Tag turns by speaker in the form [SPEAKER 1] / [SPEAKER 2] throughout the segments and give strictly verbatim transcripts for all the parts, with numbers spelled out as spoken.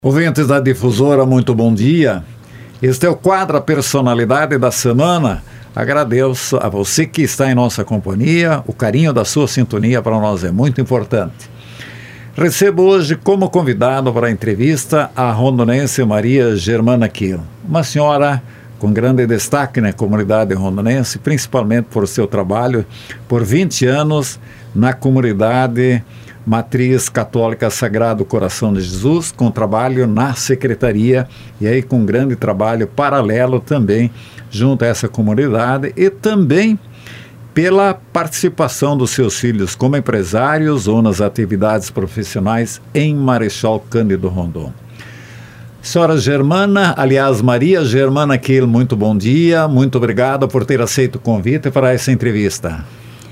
[SPEAKER 1] Ouvintes da Difusora, muito bom dia. Este é o quadro A Personalidade da Semana. Agradeço a você que está em nossa companhia. O carinho da sua sintonia para nós é muito importante. Recebo hoje como convidado para a entrevista a rondonense Maria Germana Kiel, uma senhora com grande destaque na comunidade rondonense, principalmente por seu trabalho por vinte anos na comunidade Matriz Católica Sagrado Coração de Jesus, com trabalho na secretaria e aí com grande trabalho paralelo também junto a essa comunidade e também pela participação dos seus filhos como empresários ou nas atividades profissionais em Marechal Cândido Rondon. Senhora Germana, aliás, Maria Germana Kiel, muito bom dia, muito obrigado por ter aceito o convite para essa entrevista.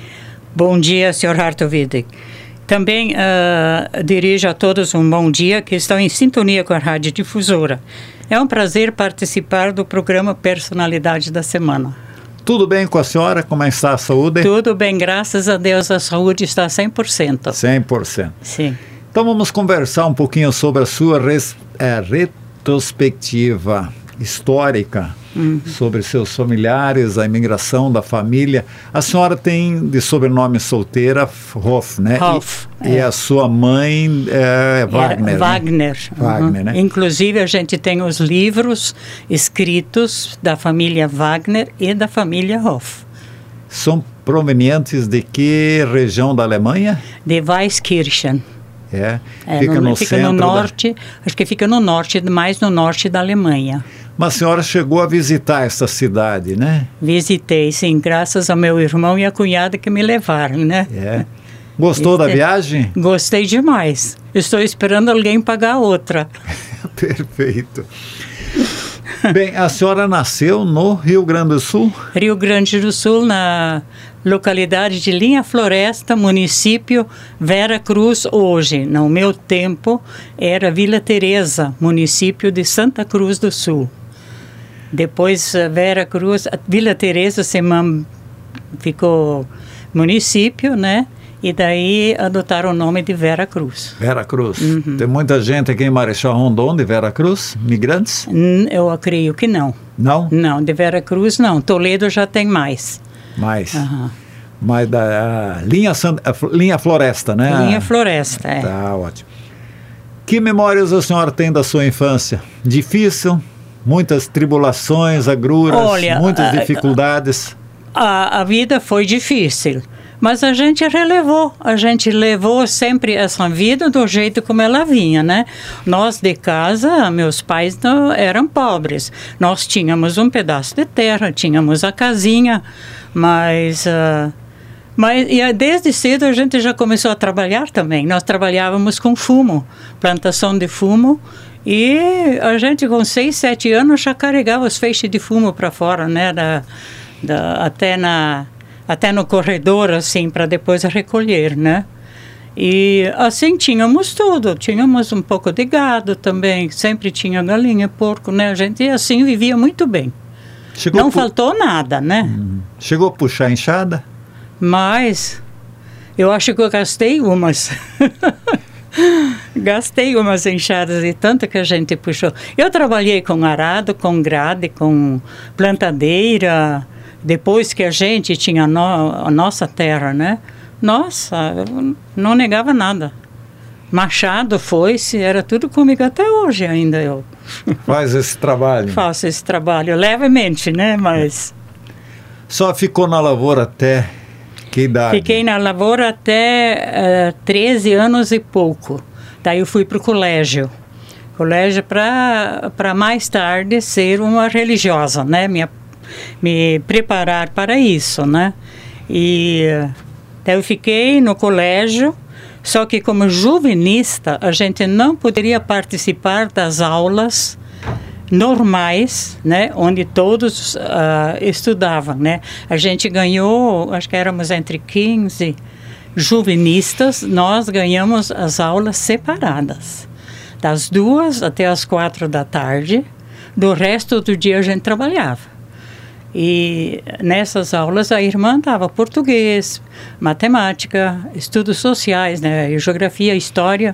[SPEAKER 2] Bom dia, senhor Hartwig. Também uh, dirijo a todos um bom dia que estão em sintonia com a Rádio Difusora. É um prazer participar do programa Personalidade da Semana.
[SPEAKER 1] Tudo bem com a senhora? Como está a saúde?
[SPEAKER 2] Tudo bem, graças a Deus, a saúde está cem por cento.
[SPEAKER 1] cem por cento.
[SPEAKER 2] Sim.
[SPEAKER 1] Então vamos conversar um pouquinho sobre a sua res, é, retrospectiva histórica, uhum. sobre seus familiares, a imigração da família. A senhora tem de sobrenome solteira Hoff, né?
[SPEAKER 2] Hoff.
[SPEAKER 1] E, é. e a sua mãe é Wagner.
[SPEAKER 2] É, Wagner.
[SPEAKER 1] Né? Uhum. Wagner, né?
[SPEAKER 2] Inclusive a gente tem os livros escritos da família Wagner e da família Hoff.
[SPEAKER 1] São provenientes de que região da Alemanha?
[SPEAKER 2] De Weiskirchen.
[SPEAKER 1] É,
[SPEAKER 2] é,
[SPEAKER 1] fica
[SPEAKER 2] no,
[SPEAKER 1] no
[SPEAKER 2] fica
[SPEAKER 1] centro
[SPEAKER 2] no norte,
[SPEAKER 1] da...
[SPEAKER 2] acho que fica no norte, mais no norte da Alemanha.
[SPEAKER 1] Mas a senhora chegou a visitar essa cidade, né?
[SPEAKER 2] Visitei, sim, graças ao meu irmão e a cunhada que me levaram, né?
[SPEAKER 1] É. Gostou
[SPEAKER 2] Este...
[SPEAKER 1] da viagem?
[SPEAKER 2] Gostei demais. Estou esperando alguém pagar outra.
[SPEAKER 1] Perfeito. Bem, a senhora nasceu no Rio Grande do Sul?
[SPEAKER 2] Rio Grande do Sul, na localidade de Linha Floresta, município Vera Cruz, hoje. No meu tempo, era Vila Teresa, município de Santa Cruz do Sul. Depois, Vera Cruz, Vila Teresa se man... ficou município, né? E daí adotaram o nome de Vera Cruz.
[SPEAKER 1] Vera Cruz.
[SPEAKER 2] Uhum.
[SPEAKER 1] Tem muita gente aqui em Marechal Rondon de Vera Cruz, migrantes?
[SPEAKER 2] Eu creio que não.
[SPEAKER 1] Não?
[SPEAKER 2] Não, de Vera Cruz não. Toledo já tem mais.
[SPEAKER 1] Mais.
[SPEAKER 2] Uhum.
[SPEAKER 1] Mas da linha, a linha Floresta, né?
[SPEAKER 2] Linha Floresta, é.
[SPEAKER 1] Tá, ótimo. Que memórias a senhora tem da sua infância? Difícil? Muitas tribulações, agruras,
[SPEAKER 2] Olha,
[SPEAKER 1] muitas
[SPEAKER 2] a,
[SPEAKER 1] dificuldades?
[SPEAKER 2] A, a vida foi difícil. Mas a gente relevou, a gente levou sempre essa vida do jeito como ela vinha, né? Nós de casa, meus pais não, eram pobres. Nós tínhamos um pedaço de terra, tínhamos a casinha, mas... Uh, mas e desde cedo a gente já começou a trabalhar também. Nós trabalhávamos com fumo, plantação de fumo, e a gente com seis, sete anos já carregava os feixes de fumo para fora, né? Da, da, até na... até no corredor, assim, para depois recolher, né? E assim tínhamos tudo, tínhamos um pouco de gado também, sempre tinha galinha, porco, né? A gente assim vivia muito bem. Chegou Não pu... faltou nada, né?
[SPEAKER 1] Hum. Chegou a puxar enxada?
[SPEAKER 2] Mas eu acho que eu gastei umas. Gastei umas enxadas de tanto que a gente puxou. Eu trabalhei com arado, com grade, com plantadeira. Depois que a gente tinha no, a nossa terra, né? Nossa, eu não negava nada. Machado, foice, era tudo comigo até hoje ainda. Eu
[SPEAKER 1] faz esse trabalho?
[SPEAKER 2] Faço esse trabalho, levemente, né? Mas...
[SPEAKER 1] Só ficou na lavoura até que idade? Fiquei
[SPEAKER 2] na lavoura até uh, treze anos e pouco. Daí eu fui para o colégio. Colégio para mais tarde ser uma religiosa, né? Minha me preparar para isso, né? E daí eu fiquei no colégio, só que como juvenista a gente não poderia participar das aulas normais, né? Onde todos uh, estudavam, né? A gente ganhou, acho que éramos entre quinze juvenistas, nós ganhamos as aulas separadas, das duas até as quatro da tarde, do resto do dia a gente trabalhava. E nessas aulas a irmã dava português, matemática, estudos sociais, né, geografia, história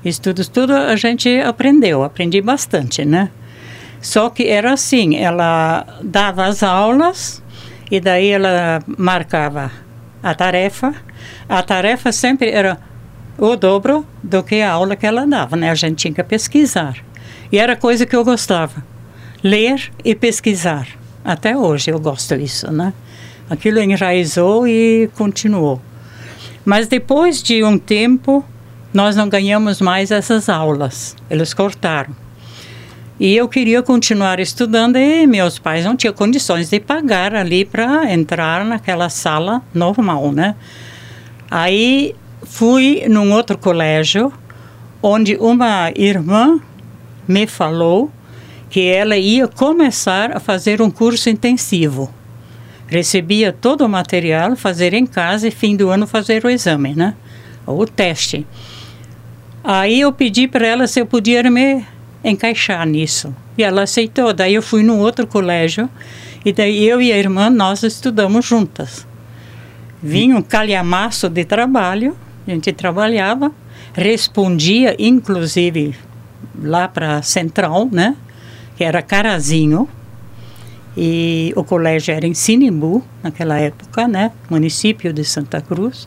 [SPEAKER 2] Estudos, tudo a gente aprendeu, aprendi bastante, né? Só que era assim, ela dava as aulas e daí ela marcava a tarefa. A tarefa sempre era o dobro do que a aula que ela dava, né? A gente tinha que pesquisar. E era coisa que eu gostava, ler e pesquisar. Até hoje eu gosto disso, né? Aquilo enraizou e continuou. Mas depois de um tempo, nós não ganhamos mais essas aulas. Eles cortaram. E eu queria continuar estudando e meus pais não tinham condições de pagar ali para entrar naquela sala normal, né? Aí fui num outro colégio, onde uma irmã me falou que ela ia começar a fazer um curso intensivo. Recebia todo o material, fazer em casa e fim do ano fazer o exame, né? O teste. Aí eu pedi para ela se eu podia me encaixar nisso. E ela aceitou. Daí eu fui num outro colégio e daí eu e a irmã, nós estudamos juntas. Vinha um calhamaço de trabalho, a gente trabalhava, respondia inclusive lá para a Central, né? Que era Carazinho. E o colégio era em Sinimbu, naquela época, né? Município de Santa Cruz.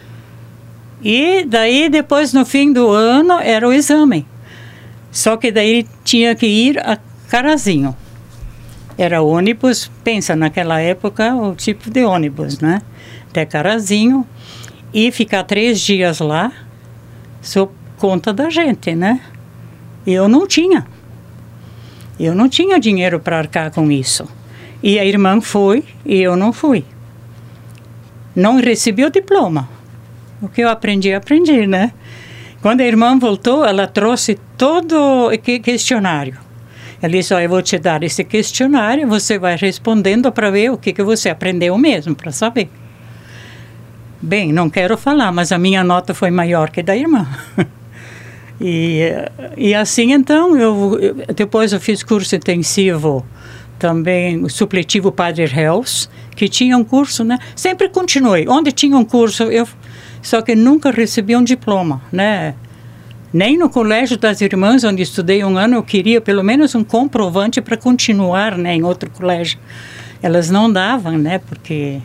[SPEAKER 2] E daí, depois, no fim do ano, era o exame. Só que daí tinha que ir a Carazinho. Era ônibus, pensa, naquela época, o tipo de ônibus, né? Até Carazinho. E ficar três dias lá, sob conta da gente, né? E eu não tinha. Eu não tinha dinheiro para arcar com isso. E a irmã foi e eu não fui. Não recebi o diploma. O que eu aprendi, aprendi, né? Quando a irmã voltou, ela trouxe todo o questionário. Ela disse, oh, eu vou te dar esse questionário, você vai respondendo para ver o que, que você aprendeu mesmo, para saber. Bem, não quero falar, mas a minha nota foi maior que a da irmã. e, e assim, então, eu, eu, depois eu fiz curso intensivo, também supletivo Padre Reus, que tinha um curso, né? Sempre continuei. Onde tinha um curso, eu... Só que nunca recebi um diploma, né? Nem no Colégio das Irmãs, onde estudei um ano, eu queria pelo menos um comprovante para continuar, né, em outro colégio. Elas não davam, né, porque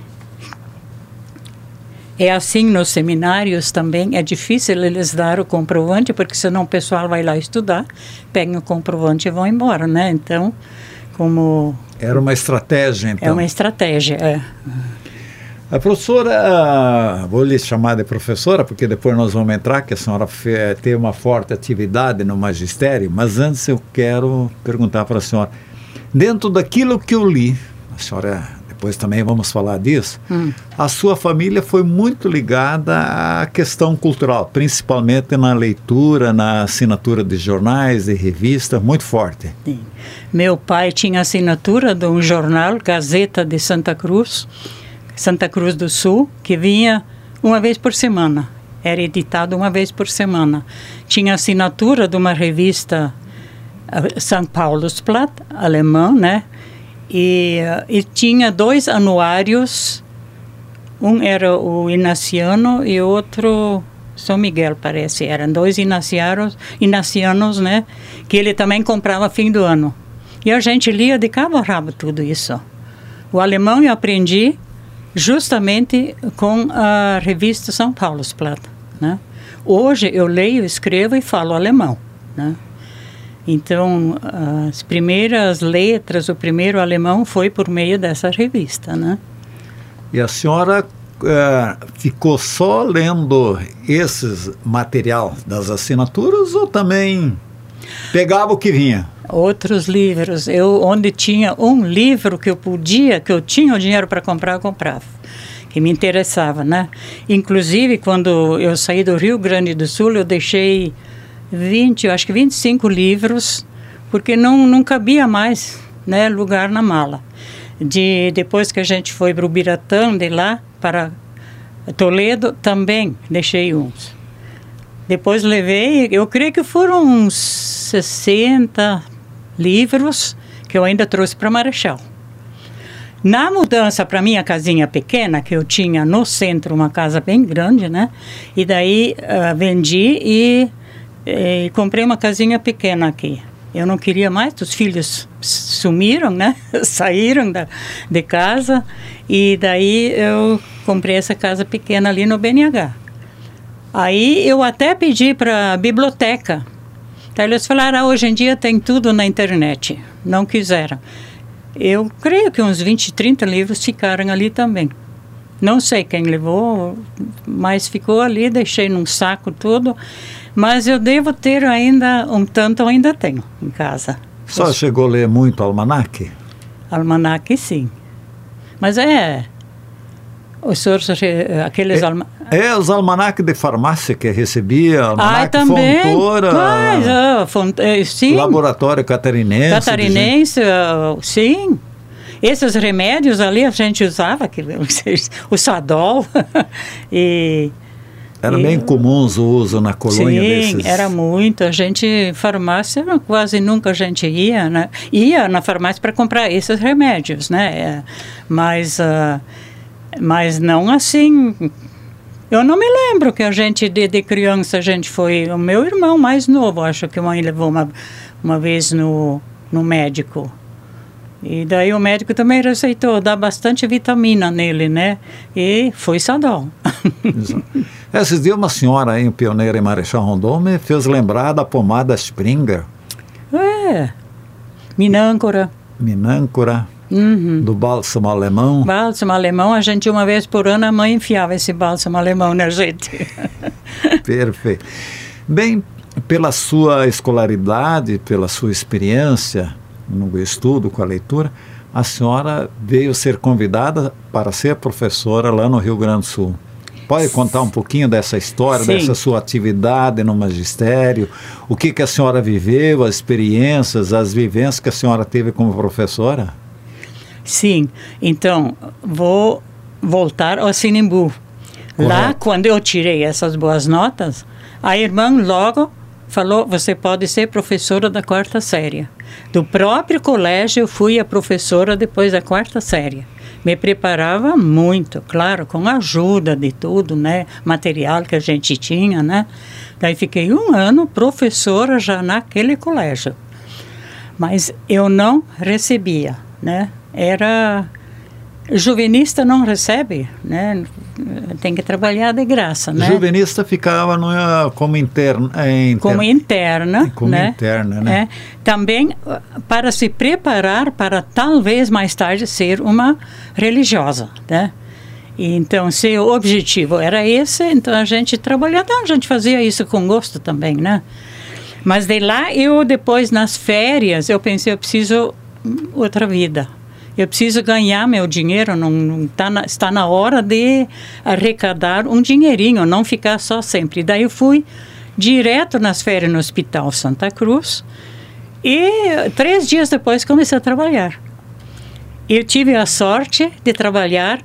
[SPEAKER 2] é assim nos seminários também, é difícil eles dar o comprovante, porque senão o pessoal vai lá estudar, pegam o comprovante e vão embora, né? Então, como...
[SPEAKER 1] Era uma estratégia, então.
[SPEAKER 2] É uma estratégia, é.
[SPEAKER 1] A professora, vou lhe chamar de professora, porque depois nós vamos entrar, que a senhora tem uma forte atividade no magistério, mas antes eu quero perguntar para a senhora, dentro daquilo que eu li, a senhora, depois também vamos falar disso, hum. a sua família foi muito ligada à questão cultural, principalmente na leitura, na assinatura de jornais e revistas, muito forte.
[SPEAKER 2] Sim. Meu pai tinha assinatura de um jornal, Gazeta de Santa Cruz, Santa Cruz do Sul, que vinha uma vez por semana. Era editado uma vez por semana. Tinha assinatura de uma revista São Paulo's Blatt, alemã, né? E, e tinha dois anuários. Um era o Inaciano e outro São Miguel, parece. Eram dois inacianos, inacianos, né? Que ele também comprava fim do ano. E a gente lia de cabo a rabo tudo isso. O alemão eu aprendi justamente com a revista São Paulo's Blatt, né? Hoje eu leio, escrevo e falo alemão, né? Então, as primeiras letras, o primeiro alemão foi por meio dessa revista, né?
[SPEAKER 1] E a senhora uh, ficou só lendo esses material das assinaturas ou também pegava o que vinha?
[SPEAKER 2] Outros livros. Eu, onde tinha um livro que eu podia, que eu tinha o dinheiro para comprar, eu comprava. Que me interessava, né? Inclusive, quando eu saí do Rio Grande do Sul, eu deixei vinte, eu acho que vinte e cinco livros, porque não, não cabia mais, né, lugar na mala. De, depois que a gente foi para o Biratã, de lá para Toledo, também deixei uns. Depois levei, eu creio que foram uns sessenta livros que eu ainda trouxe para Marechal. Na mudança para minha casinha pequena, que eu tinha no centro uma casa bem grande, né? E daí uh, vendi e E comprei uma casinha pequena aqui. Eu não queria mais, os filhos sumiram, né? Saíram da, de casa. E daí eu comprei essa casa pequena ali no B N H. Aí eu até pedi para a biblioteca. Então eles falaram, ah, hoje em dia tem tudo na internet. Não quiseram. Eu creio que uns vinte, trinta livros ficaram ali também. Não sei quem levou, mas ficou ali, deixei num saco tudo. Mas eu devo ter ainda, um tanto eu ainda tenho em casa.
[SPEAKER 1] Só Os... chegou a ler muito almanaque?
[SPEAKER 2] Almanaque, sim. Mas é... Os senhores, aqueles...
[SPEAKER 1] É,
[SPEAKER 2] alma...
[SPEAKER 1] é os almanaques de farmácia que recebia, almanaque
[SPEAKER 2] ah, também.
[SPEAKER 1] Fontoura,
[SPEAKER 2] Mas, uh, font... sim.
[SPEAKER 1] Laboratório Catarinense.
[SPEAKER 2] Catarinense, uh, sim. Esses remédios ali a gente usava, que, o Sadol. e,
[SPEAKER 1] era
[SPEAKER 2] e,
[SPEAKER 1] bem comum o uso na colônia
[SPEAKER 2] sim,
[SPEAKER 1] desses...
[SPEAKER 2] Sim, era muito. A gente, farmácia, quase nunca a gente ia, né? Ia na farmácia para comprar esses remédios, né? Mas, uh, mas não assim... Eu não me lembro que a gente, de, de criança, a gente foi... O meu irmão mais novo, acho que a mãe levou uma, uma vez no, no médico. E daí o médico também receitou, dá bastante vitamina nele, né? E foi Sadol.
[SPEAKER 1] Esses dias uma senhora aí, um pioneiro em Marechal Rondon, me fez lembrar da pomada Springer.
[SPEAKER 2] É, Minâncora.
[SPEAKER 1] Minâncora,
[SPEAKER 2] uhum.
[SPEAKER 1] Do bálsamo alemão.
[SPEAKER 2] Bálsamo alemão, a gente uma vez por ano, a mãe enfiava esse bálsamo alemão na gente.
[SPEAKER 1] Perfeito. Bem, pela sua escolaridade, pela sua experiência... no estudo, com a leitura, a senhora veio ser convidada para ser professora lá no Rio Grande do Sul. Pode contar um pouquinho dessa história, Sim. dessa sua atividade no magistério, o que, que a senhora viveu, as experiências, as vivências que a senhora teve como professora?
[SPEAKER 2] Sim, então, vou voltar ao Sinimbu. Correto. Lá, quando eu tirei essas boas notas, a irmã logo falou, você pode ser professora da quarta série. Do próprio colégio, eu fui a professora depois da quarta série. Me preparava muito, claro, com a ajuda de tudo, né? Material que a gente tinha, né? Daí fiquei um ano professora já naquele colégio. Mas eu não recebia, né? Era... Juvenista não recebe, né? Tem que trabalhar de graça, né?
[SPEAKER 1] Juvenista ficava no, como interna, é, inter...
[SPEAKER 2] como interna,
[SPEAKER 1] como
[SPEAKER 2] né?
[SPEAKER 1] interna, né?
[SPEAKER 2] É, também para se preparar para talvez mais tarde ser uma religiosa, né? E então, se o objetivo era esse, então a gente trabalhava, a gente fazia isso com gosto também, né? Mas de lá eu depois nas férias eu pensei, eu preciso outra vida. Eu preciso ganhar meu dinheiro, não, não tá na, está na hora de arrecadar um dinheirinho, não ficar só sempre. Daí eu fui direto nas férias no Hospital Santa Cruz e três dias depois comecei a trabalhar. Eu tive a sorte de trabalhar,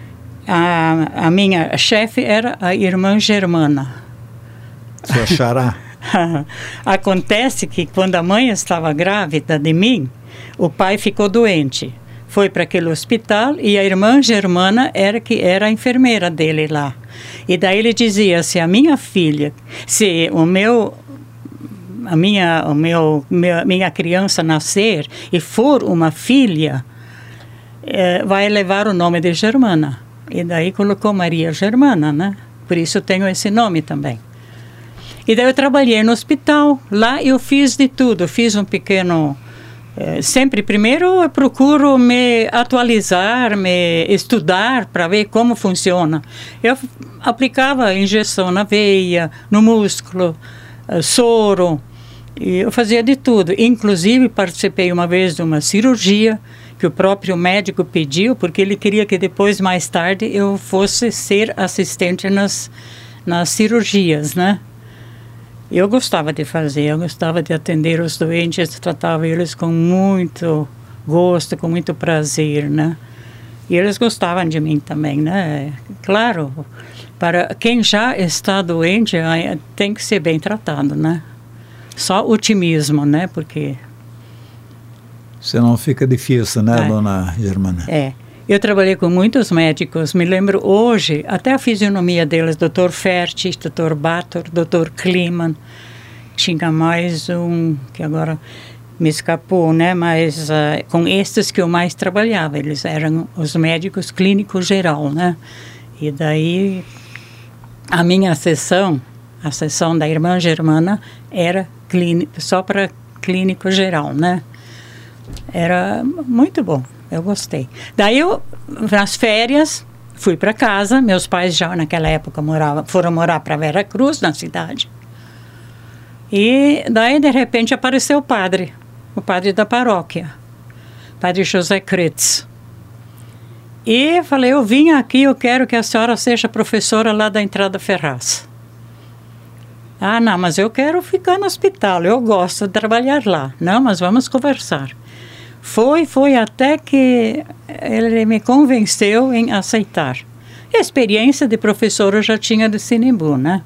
[SPEAKER 2] a, a minha chefe era a irmã Germana.
[SPEAKER 1] Sua xará.
[SPEAKER 2] Acontece que quando a mãe estava grávida de mim, o pai ficou doente. Foi para aquele hospital e a irmã Germana era que era a enfermeira dele lá. E daí ele dizia, se a minha filha, se o meu, a minha, o meu, minha, minha criança nascer e for uma filha, eh, vai levar o nome de Germana. E daí colocou Maria Germana, né? Por isso eu tenho esse nome também. E daí eu trabalhei no hospital. Lá eu fiz de tudo. Eu fiz um pequeno... É, sempre, primeiro, eu procuro me atualizar, me estudar para ver como funciona. Eu aplicava injeção na veia, no músculo, uh, soro, e eu fazia de tudo. Inclusive, participei uma vez de uma cirurgia que o próprio médico pediu, porque ele queria que depois, mais tarde, eu fosse ser assistente nas, nas cirurgias, né? Eu gostava de fazer, eu gostava de atender os doentes, tratava eles com muito gosto, com muito prazer, né? E eles gostavam de mim também, né? Claro, para quem já está doente, tem que ser bem tratado, né? Só otimismo, né? Porque...
[SPEAKER 1] senão fica difícil, né,
[SPEAKER 2] é.
[SPEAKER 1] dona Germana?
[SPEAKER 2] É. Eu trabalhei com muitos médicos, me lembro hoje, até a fisionomia deles, doutor Ferti, doutor Bator, doutor Kliman. tinha mais um, que agora me escapou, né? Mas uh, com estes que eu mais trabalhava, eles eram os médicos clínicos geral, né? E daí a minha sessão, a sessão da irmã Germana, era clínico, só para clínico geral, né? Era muito bom, eu gostei. Daí eu, nas férias, fui para casa. Meus pais já naquela época moravam, foram morar para Vera Cruz, na cidade. E daí, de repente, apareceu o padre, o padre da paróquia, padre José Kretz. E falei, eu vim aqui, eu quero que a senhora seja professora lá da Entrada Ferraz. Ah, não, mas eu quero ficar no hospital, eu gosto de trabalhar lá. Não, mas vamos conversar. Foi, foi até que ele me convenceu em aceitar. E a experiência de professor eu já tinha de Sinimbu, né?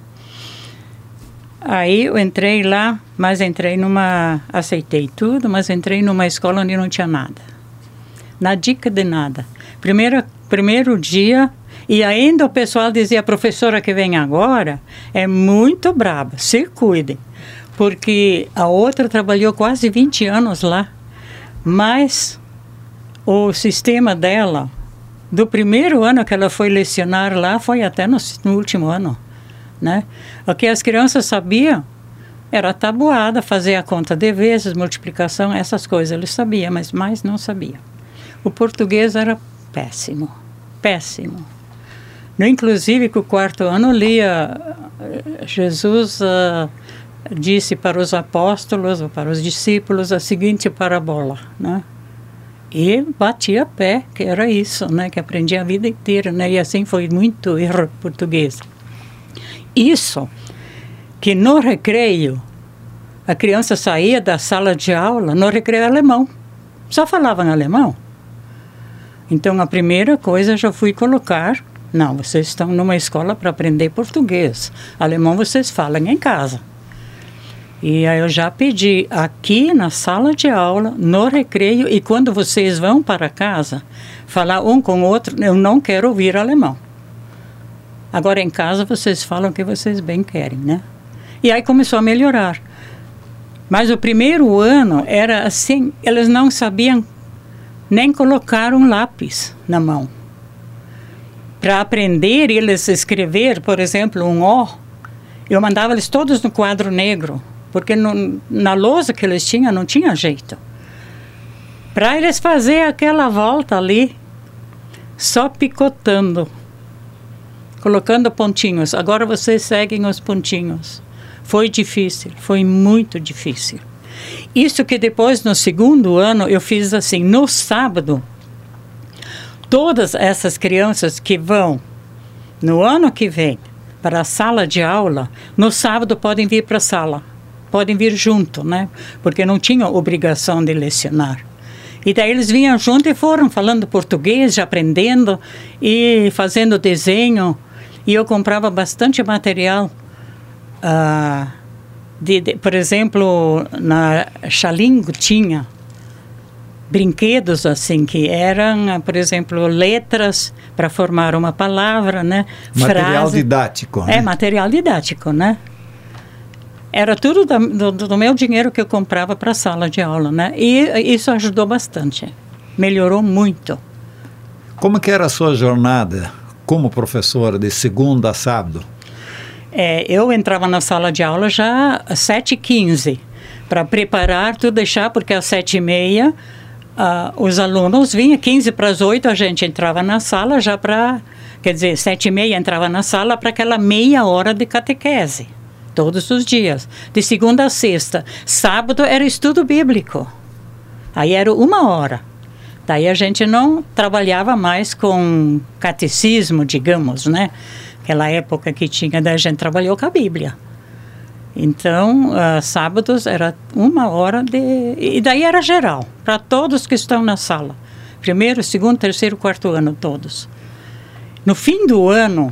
[SPEAKER 2] Aí eu entrei lá, mas entrei numa... Aceitei tudo, mas entrei numa escola onde não tinha nada. Na dica de nada. Primeiro, primeiro dia, e ainda o pessoal dizia, a professora que vem agora é muito braba, se cuidem. Porque a outra trabalhou quase vinte anos lá, mas o sistema dela, do primeiro ano que ela foi lecionar lá, foi até no, no último ano. Né? O que as crianças sabiam era tabuada, fazer a conta de vezes, multiplicação, essas coisas eles sabiam, mas mais não sabiam. O português era péssimo, péssimo. No, inclusive, que o quarto ano lia, Jesus uh, disse para os apóstolos, ou para os discípulos, a seguinte parabola, né? E batia pé, que era isso, né? Que aprendi a vida inteira, né? E assim foi muito erro português. Isso, que no recreio, a criança saía da sala de aula, no recreio alemão, só falavam alemão. Então, a primeira coisa, já fui colocar, não, vocês estão numa escola para aprender português, alemão vocês falam em casa. E aí eu já pedi, aqui na sala de aula, no recreio, e quando vocês vão para casa, falar um com o outro, eu não quero ouvir alemão. Agora, em casa, vocês falam o que vocês bem querem, né? E aí começou a melhorar. Mas o primeiro ano era assim, eles não sabiam nem colocar um lápis na mão. Para aprender eles escrever, por exemplo, um O, eu mandava eles todos no quadro negro, porque no, na lousa que eles tinham não tinha jeito. Para eles fazer aquela volta ali, só picotando, colocando pontinhos. Agora vocês seguem os pontinhos. Foi difícil, foi muito difícil. Isso que depois, no segundo ano, eu fiz assim, no sábado, todas essas crianças que vão, no ano que vem, para a sala de aula, no sábado podem vir para a sala. Podem vir junto, né? Porque não tinham obrigação de lecionar. E daí eles vinham junto e foram falando português, já aprendendo e fazendo desenho. E eu comprava bastante material. Uh, de, de, por exemplo, na Xalingo tinha brinquedos assim, que eram, por exemplo, letras para formar uma palavra, né?
[SPEAKER 1] Material
[SPEAKER 2] Frase.
[SPEAKER 1] didático. Né?
[SPEAKER 2] É, material didático, né? Era tudo do, do, do meu dinheiro que eu comprava para a sala de aula, né? E isso ajudou bastante. Melhorou muito.
[SPEAKER 1] Como que era a sua jornada como professora de segunda a sábado?
[SPEAKER 2] É, eu entrava na sala de aula já às sete e quinze, para preparar tudo, deixar, porque às sete e meia uh, os alunos vinham, quinze para as oito a gente entrava na sala já para, quer dizer, sete e meia entrava na sala para aquela meia hora de catequese, todos os dias, de segunda a sexta. Sábado era estudo bíblico, aí era uma hora. Daí a gente não trabalhava mais com catecismo, digamos, né? Aquela época que tinha, daí a gente trabalhou com a Bíblia. Então, uh, sábados era uma hora de... E daí era geral, para todos que estão na sala. Primeiro, segundo, terceiro, quarto ano, todos. No fim do ano,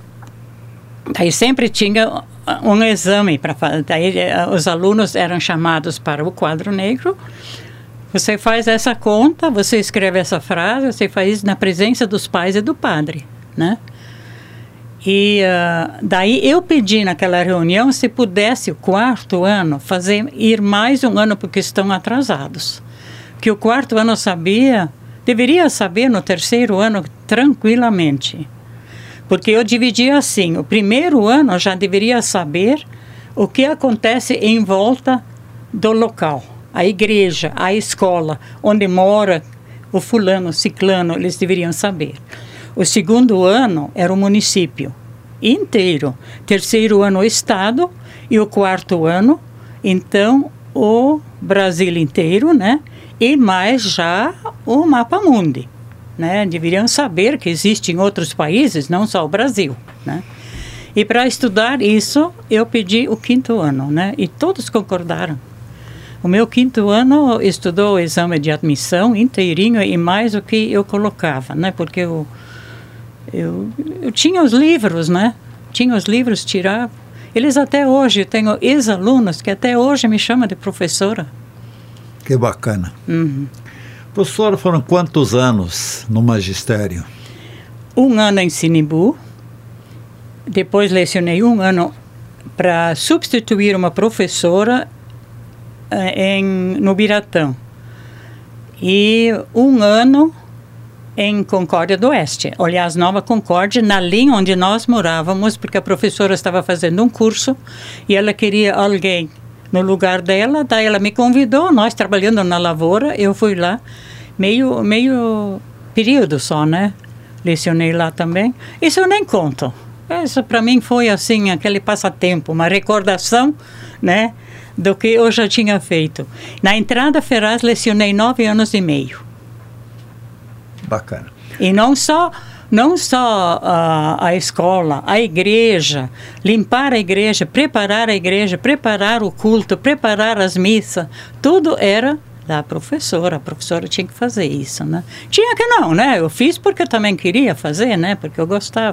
[SPEAKER 2] daí sempre tinha um exame para fazer. Daí uh, os alunos eram chamados para o quadro negro. Você faz essa conta, você escreve essa frase, você faz isso na presença dos pais e do padre, né? E uh, daí eu pedi naquela reunião se pudesse o quarto ano fazer ir mais um ano porque estão atrasados. Que o quarto ano sabia, deveria saber no terceiro ano tranquilamente. Porque eu dividi assim, o primeiro ano já deveria saber o que acontece em volta do local. A igreja, a escola, onde mora o fulano, o ciclano, eles deveriam saber. O segundo ano era o município inteiro. Terceiro ano o estado e o quarto ano, então, o Brasil inteiro, né? E mais já o mapa mundi, né? Deveriam saber que existe em outros países, não só o Brasil, né? E para estudar isso, eu pedi o quinto ano, né? E todos concordaram. O meu quinto ano estudou o exame de admissão inteirinho e mais o que eu colocava, né? Porque eu, eu, eu tinha os livros, né? Tinha os livros, tirava. Eles até hoje, eu tenho ex-alunos que até hoje me chamam de professora.
[SPEAKER 1] Que bacana.
[SPEAKER 2] Uhum.
[SPEAKER 1] Professora, foram quantos anos no magistério?
[SPEAKER 2] Um ano em Sinimbu. Depois lecionei um ano para substituir uma professora em, no Biratã. E um ano em Concórdia do Oeste. Aliás, Nova Concórdia, na linha onde nós morávamos, porque a professora estava fazendo um curso e ela queria alguém no lugar dela. Daí ela me convidou, nós trabalhando na lavoura, eu fui lá, meio, meio período só, né? Lecionei lá também. Isso eu nem conto. Isso para mim foi assim, aquele passatempo, uma recordação, né, do que eu já tinha feito. Na Entrada Ferraz, lecionei nove anos e meio.
[SPEAKER 1] Bacana.
[SPEAKER 2] E não só, não só a, a escola, a igreja, limpar a igreja, preparar a igreja, preparar o culto, preparar as missas, tudo era da professora. A professora tinha que fazer isso, né? Tinha que não, né? Eu fiz porque eu também queria fazer, né? Porque eu gostava.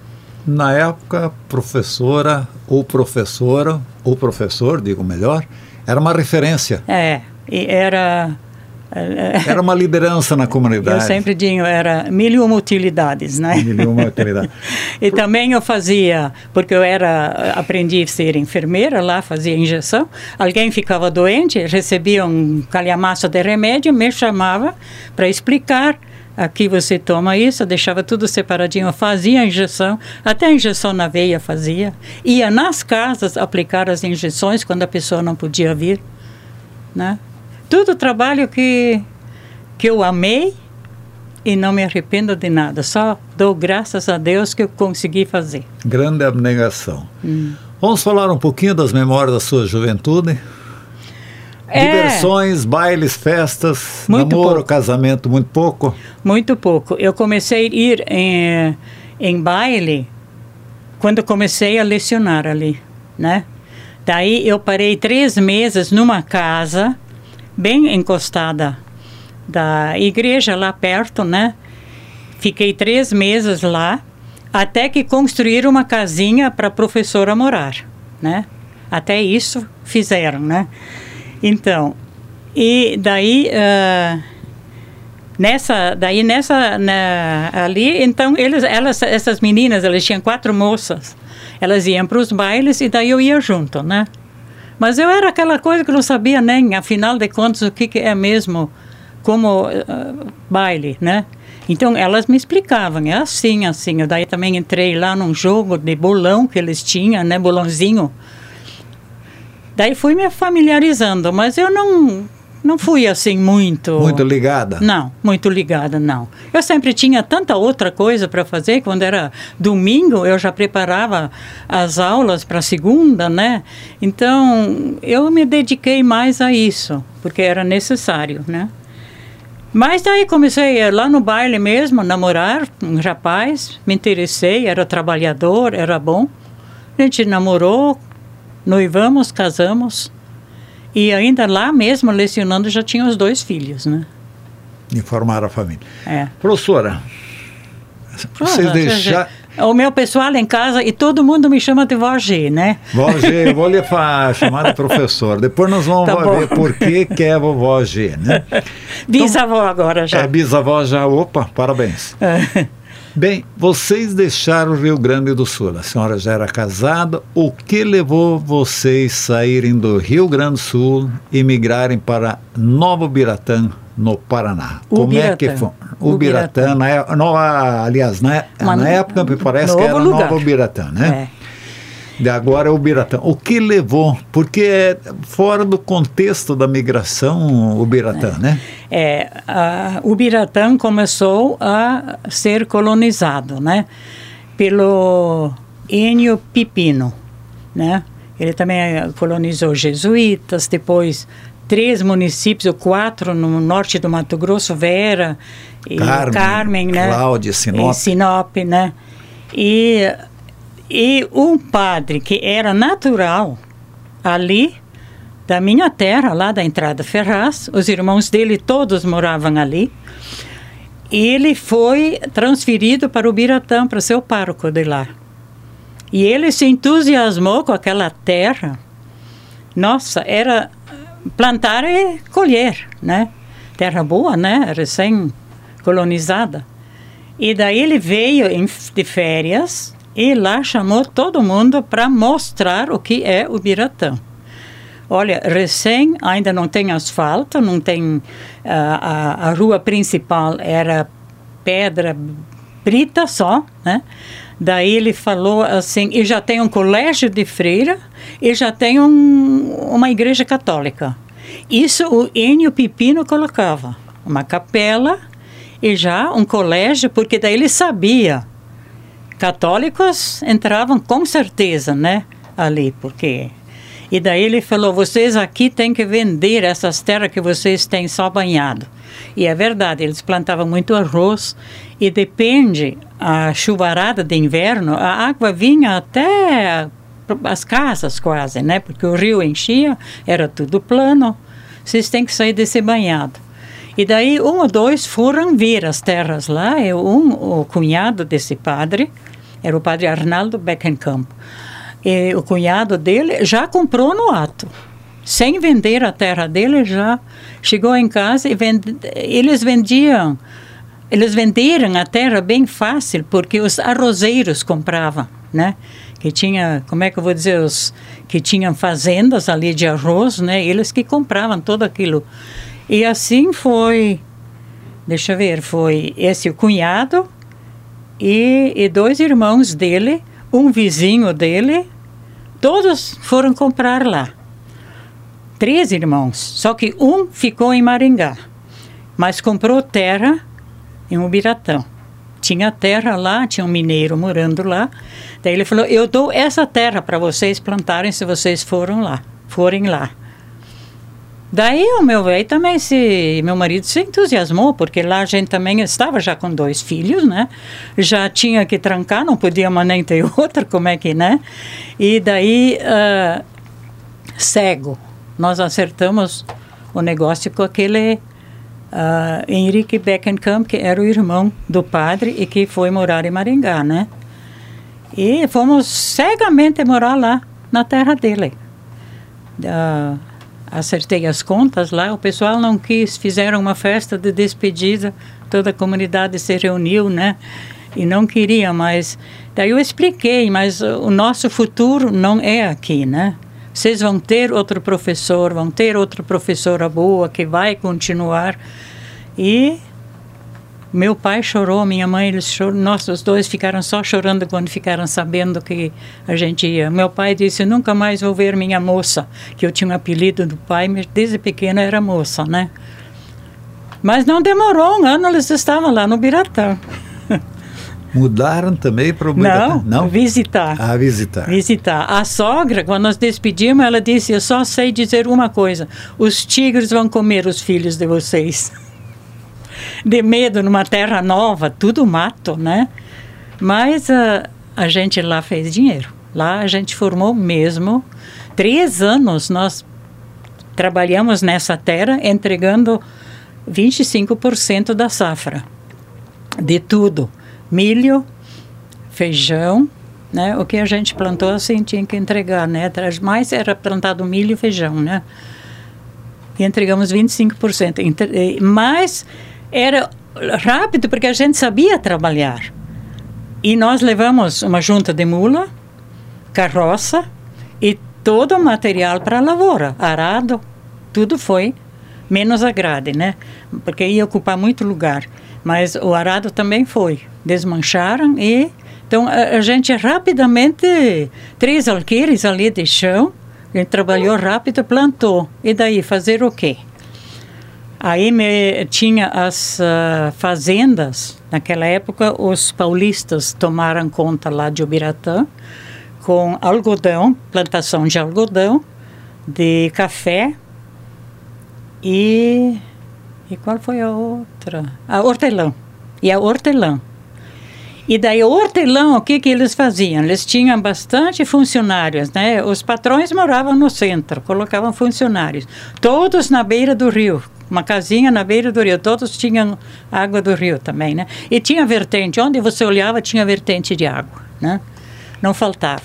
[SPEAKER 1] Na época, professora ou professora, ou professor, digo melhor, era uma referência.
[SPEAKER 2] É, e era...
[SPEAKER 1] Era uma liderança na comunidade.
[SPEAKER 2] Eu sempre digo, era mil e uma utilidades, né?
[SPEAKER 1] Mil e uma utilidades.
[SPEAKER 2] E também eu fazia, porque eu era, aprendi a ser enfermeira lá, fazia injeção. Alguém ficava doente, recebia um calhamaço de remédio, me chamava para explicar. Aqui você toma isso, eu deixava tudo separadinho, eu fazia a injeção, até a injeção na veia fazia. Ia nas casas aplicar as injeções quando a pessoa não podia vir, né? Tudo trabalho que, que eu amei e não me arrependo de nada. Só dou graças a Deus que eu consegui fazer.
[SPEAKER 1] Grande abnegação.
[SPEAKER 2] Hum.
[SPEAKER 1] Vamos falar um pouquinho das memórias da sua juventude? É. Diversões, bailes, festas, muito namoro, pouco. Casamento, muito pouco?
[SPEAKER 2] Muito pouco. Eu comecei a ir em, em baile quando comecei a lecionar ali, né? Daí eu parei três meses numa casa bem encostada da igreja lá perto, né? Fiquei três meses lá, até que construíram uma casinha para a professora morar, né? Até isso fizeram, né? Então, e daí, uh, nessa, daí nessa, na, ali, então, eles, elas, essas meninas, elas tinham quatro moças, elas iam para os bailes e daí eu ia junto, né? Mas eu era aquela coisa que não sabia nem, afinal de contas, o que, que é mesmo como uh, baile, né? Então, elas me explicavam, é assim, assim. Eu daí também entrei lá num jogo de bolão que eles tinham, né? Bolãozinho. Daí fui me familiarizando, mas eu não, não fui assim muito...
[SPEAKER 1] Muito ligada?
[SPEAKER 2] Não, muito ligada, não. Eu sempre tinha tanta outra coisa para fazer. Quando era domingo, eu já preparava as aulas para segunda, né? Então, eu me dediquei mais a isso, porque era necessário, né? Mas daí comecei lá no baile mesmo, namorar um rapaz, me interessei, era trabalhador, era bom. A gente namorou, noivamos, casamos. E ainda lá mesmo, lecionando, já tinha os dois filhos, né?
[SPEAKER 1] E formaram a família.
[SPEAKER 2] É.
[SPEAKER 1] Professora, vocês deixaram...
[SPEAKER 2] O meu pessoal em casa, e todo mundo me chama de vó G, né?
[SPEAKER 1] Vó G, eu vou lhe chamar de professor. Depois nós vamos tá ver por que, que é vovó G, né?
[SPEAKER 2] Bisavó então, agora já.
[SPEAKER 1] É bisavó já, opa, parabéns. É. Bem, vocês deixaram o Rio Grande do Sul, a senhora já era casada, o que levou vocês saírem do Rio Grande do Sul e migrarem para Nova Ubiratã, no Paraná?
[SPEAKER 2] Ubiratã.
[SPEAKER 1] Como é que foi? Ubiratã, na, é- no, aliás, na,
[SPEAKER 2] Mas,
[SPEAKER 1] na época me parece que
[SPEAKER 2] novo
[SPEAKER 1] era
[SPEAKER 2] lugar.
[SPEAKER 1] Nova Ubiratã, né?
[SPEAKER 2] É.
[SPEAKER 1] De agora é Ubiratã. O que levou? Porque é fora do contexto da migração Ubiratã, né?
[SPEAKER 2] É, a Ubiratã começou a ser colonizado, né? Pelo Enio Pipino, né? Ele também colonizou jesuítas, depois três municípios, ou quatro no norte do Mato Grosso, Vera e
[SPEAKER 1] Carmen,
[SPEAKER 2] Carmen, né?
[SPEAKER 1] Cláudia, Sinop.
[SPEAKER 2] E Sinop, né? E, e um padre que era natural ali, da minha terra, lá da Entrada Ferraz, os irmãos dele todos moravam ali, e ele foi transferido para Ubiratã, para ser o pároco de lá. E ele se entusiasmou com aquela terra. Nossa, era plantar e colher, né? Terra boa, né? Recém-colonizada. E daí ele veio em, de férias e lá chamou todo mundo para mostrar o que é Ubiratã. Olha, recém, ainda não tem asfalto, não tem... Uh, a, a rua principal era pedra brita só, né? Daí ele falou assim, e já tem um colégio de freira, e já tem um, uma igreja católica. Isso o Enio Pipino colocava, uma capela e já um colégio, porque daí ele sabia, católicos entravam com certeza, né, ali, porque... E daí ele falou, vocês aqui têm que vender essas terras que vocês têm só banhado. E é verdade, eles plantavam muito arroz e depende, a chuvarada de inverno, a água vinha até as casas quase, né? Porque o rio enchia, era tudo plano, vocês têm que sair desse banhado. E daí um ou dois foram ver as terras lá, e um, o cunhado desse padre, era o padre Arnaldo Beckenkamp. E o cunhado dele já comprou no ato. Sem vender a terra dele, já chegou em casa e vende, eles vendiam, eles venderam a terra bem fácil, porque os arrozeiros compravam, né? Que tinha, como é que eu vou dizer, os que tinham fazendas ali de arroz, né? Eles que compravam tudo aquilo. E assim foi, deixa eu ver, foi esse o cunhado e, e dois irmãos dele, um vizinho dele, todos foram comprar lá. Três irmãos, só que um ficou em Maringá, mas comprou terra em Ubiratã. Tinha terra lá, tinha um mineiro morando lá. Daí ele falou, eu dou essa terra para vocês plantarem se vocês foram lá, forem lá. Daí o meu velho também se, meu marido se entusiasmou, porque lá a gente também estava já com dois filhos, né? Já tinha que trancar, não podia mais nem ter outra, como é que, né? E daí, uh, cego, nós acertamos o negócio com aquele uh, Henrique Beckenkamp, que era o irmão do padre e que foi morar em Maringá, né? E fomos cegamente morar lá, na terra dele. Uh, Acertei as contas lá, o pessoal não quis, fizeram uma festa de despedida, toda a comunidade se reuniu, né? E não queria mais. Daí eu expliquei, mas o nosso futuro não é aqui, né? Vocês vão ter outro professor, vão ter outra professora boa que vai continuar. E meu pai chorou, minha mãe, eles choram, nós os dois ficaram só chorando quando ficaram sabendo que a gente ia. Meu pai disse, nunca mais vou ver minha moça, que eu tinha um apelido do pai, mas desde pequena era moça, né? Mas não demorou um ano, eles estavam lá no Ubiratã.
[SPEAKER 1] Mudaram também para o Ubiratã?
[SPEAKER 2] Não, não, visitar.
[SPEAKER 1] Ah, visitar.
[SPEAKER 2] Visitar. A sogra, quando nós despedimos, ela disse, eu só sei dizer uma coisa, os tigres vão comer os filhos de vocês. De medo, numa terra nova, tudo mato, né? Mas uh, a gente lá fez dinheiro. Lá a gente formou mesmo. Três anos nós trabalhamos nessa terra, entregando vinte e cinco por cento da safra. De tudo. Milho, feijão, né? O que a gente plantou, assim, tinha que entregar, né? Mais era plantado milho e feijão, né? E entregamos vinte e cinco por cento. Mas... era rápido porque a gente sabia trabalhar. E nós levamos uma junta de mula, carroça e todo o material para a lavoura, arado, tudo foi, menos a grade, né? Porque ia ocupar muito lugar. Mas o arado também foi. Desmancharam e... Então, a, a gente rapidamente, três alqueires ali de chão, a gente trabalhou rápido, plantou. E daí, fazer o quê? Aí me, tinha as uh, fazendas, naquela época os paulistas tomaram conta lá de Ubiratã, com algodão, plantação de algodão, de café e... E qual foi a outra? A hortelã. E a hortelã. E daí, o hortelã, o que que eles faziam? Eles tinham bastante funcionários, né? Os patrões moravam no centro, colocavam funcionários. Todos na beira do rio. Uma casinha na beira do rio. Todos tinham água do rio também, né? E tinha vertente. Onde você olhava, tinha vertente de água, né? Não faltava.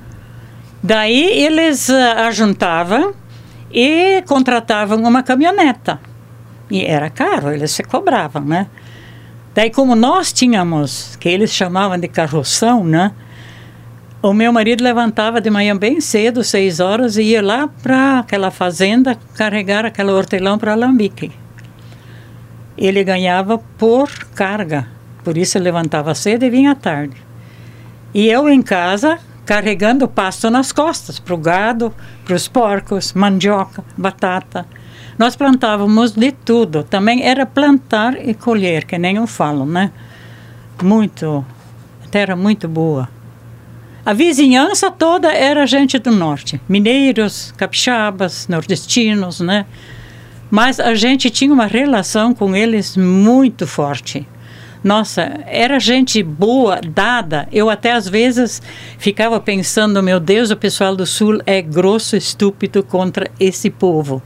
[SPEAKER 2] Daí, eles uh, ajuntavam e contratavam uma caminhoneta. E era caro, eles se cobravam, né? Daí, como nós tínhamos, que eles chamavam de carroção, né? O meu marido levantava de manhã bem cedo, seis horas, e ia lá para aquela fazenda carregar aquela hortelã para Alambique. Ele ganhava por carga, por isso ele levantava cedo e vinha à tarde. E eu em casa, carregando pasto nas costas, para o gado, para os porcos, mandioca, batata. Nós plantávamos de tudo. Também era plantar e colher, que nem eu falo, né? Muito, terra muito boa. A vizinhança toda era gente do norte. Mineiros, capixabas, nordestinos, né? Mas a gente tinha uma relação com eles muito forte. Nossa, era gente boa, dada. Eu até às vezes ficava pensando, meu Deus, o pessoal do sul é grosso, estúpido contra esse povo.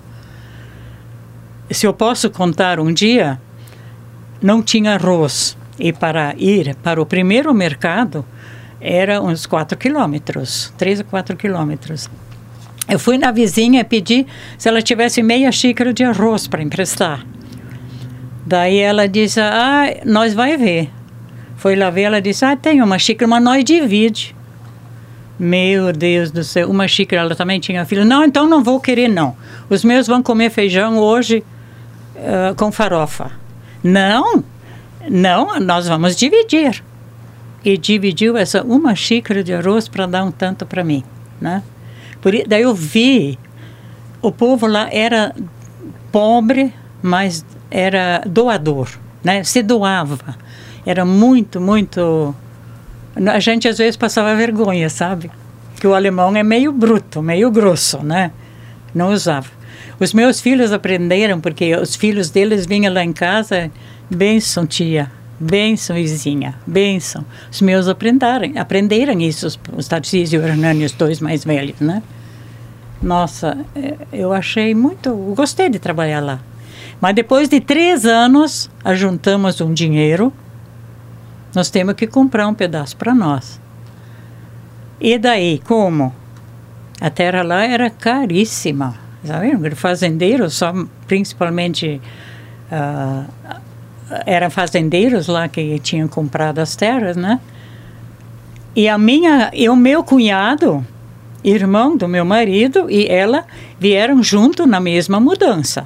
[SPEAKER 2] Se eu posso contar um dia, não tinha arroz. E para ir para o primeiro mercado, era uns quatro quilômetros, três ou quatro quilômetros. Eu fui na vizinha e pedi se ela tivesse meia xícara de arroz para emprestar. Daí ela disse, ah, nós vai ver. Foi lá ver, ela disse, ah, tem uma xícara, mas nós divide. Meu Deus do céu, uma xícara, ela também tinha filho. Não, então não vou querer, não. Os meus vão comer feijão hoje uh, com farofa. Não, não, nós vamos dividir. E dividiu essa uma xícara de arroz para dar um tanto para mim, né? Por, daí eu vi, o povo lá era pobre, mas era doador, né? Se doava. Era muito, muito... A gente às vezes passava vergonha, sabe? Que o alemão é meio bruto, meio grosso, né? Não usava. Os meus filhos aprenderam, porque os filhos deles vinham lá em casa, benção tia, benção vizinha, benção. Os meus aprenderam, aprenderam isso, os, os Tarcísio e o Hernani, os dois mais velhos, né? Nossa, eu achei muito... Eu gostei de trabalhar lá. Mas depois de três anos, ajuntamos um dinheiro. Nós temos que comprar um pedaço para nós. E daí, como? A terra lá era caríssima. Sabe? Fazendeiros, só principalmente... Uh, eram fazendeiros lá que tinham comprado as terras, né? E a minha... E o meu cunhado, irmão do meu marido, e ela vieram junto na mesma mudança.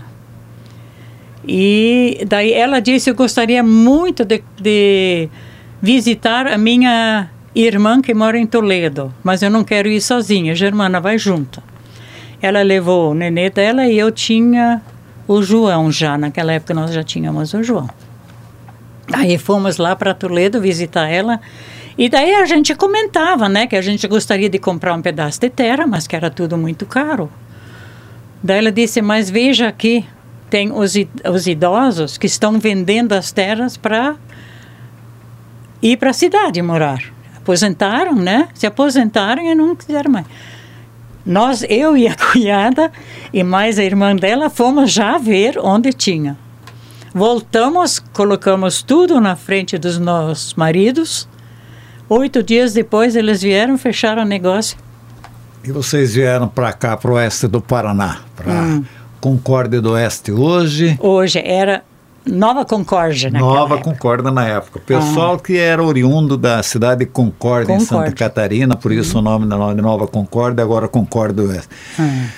[SPEAKER 2] E daí ela disse, eu gostaria muito de, de visitar a minha irmã que mora em Toledo, mas eu não quero ir sozinha, Germana, vai junto. Ela levou o nenê dela e eu tinha o João já, naquela época nós já tínhamos o João. Aí fomos lá para Toledo visitar ela, e daí a gente comentava, né, que a gente gostaria de comprar um pedaço de terra, mas que era tudo muito caro. Daí ela disse, mas veja aqui, tem os, os idosos que estão vendendo as terras para ir para a cidade morar. Aposentaram, né? Se aposentaram e não quiseram mais. Nós, eu e a cunhada e mais a irmã dela, fomos já ver onde tinha. Voltamos, colocamos tudo na frente dos nossos maridos. Oito dias depois eles vieram, fecharam o negócio.
[SPEAKER 1] E vocês vieram para cá, para o oeste do Paraná, para... Hum. Concórdia do Oeste hoje?
[SPEAKER 2] Hoje era Nova Concórdia, naquela
[SPEAKER 1] Nova
[SPEAKER 2] época.
[SPEAKER 1] Concórdia na época. Pessoal ah. que era oriundo da cidade de Concórdia, Concórdia. em Santa Catarina, por isso uhum. o nome da Nova Concórdia, agora Concórdia Oeste. Uhum.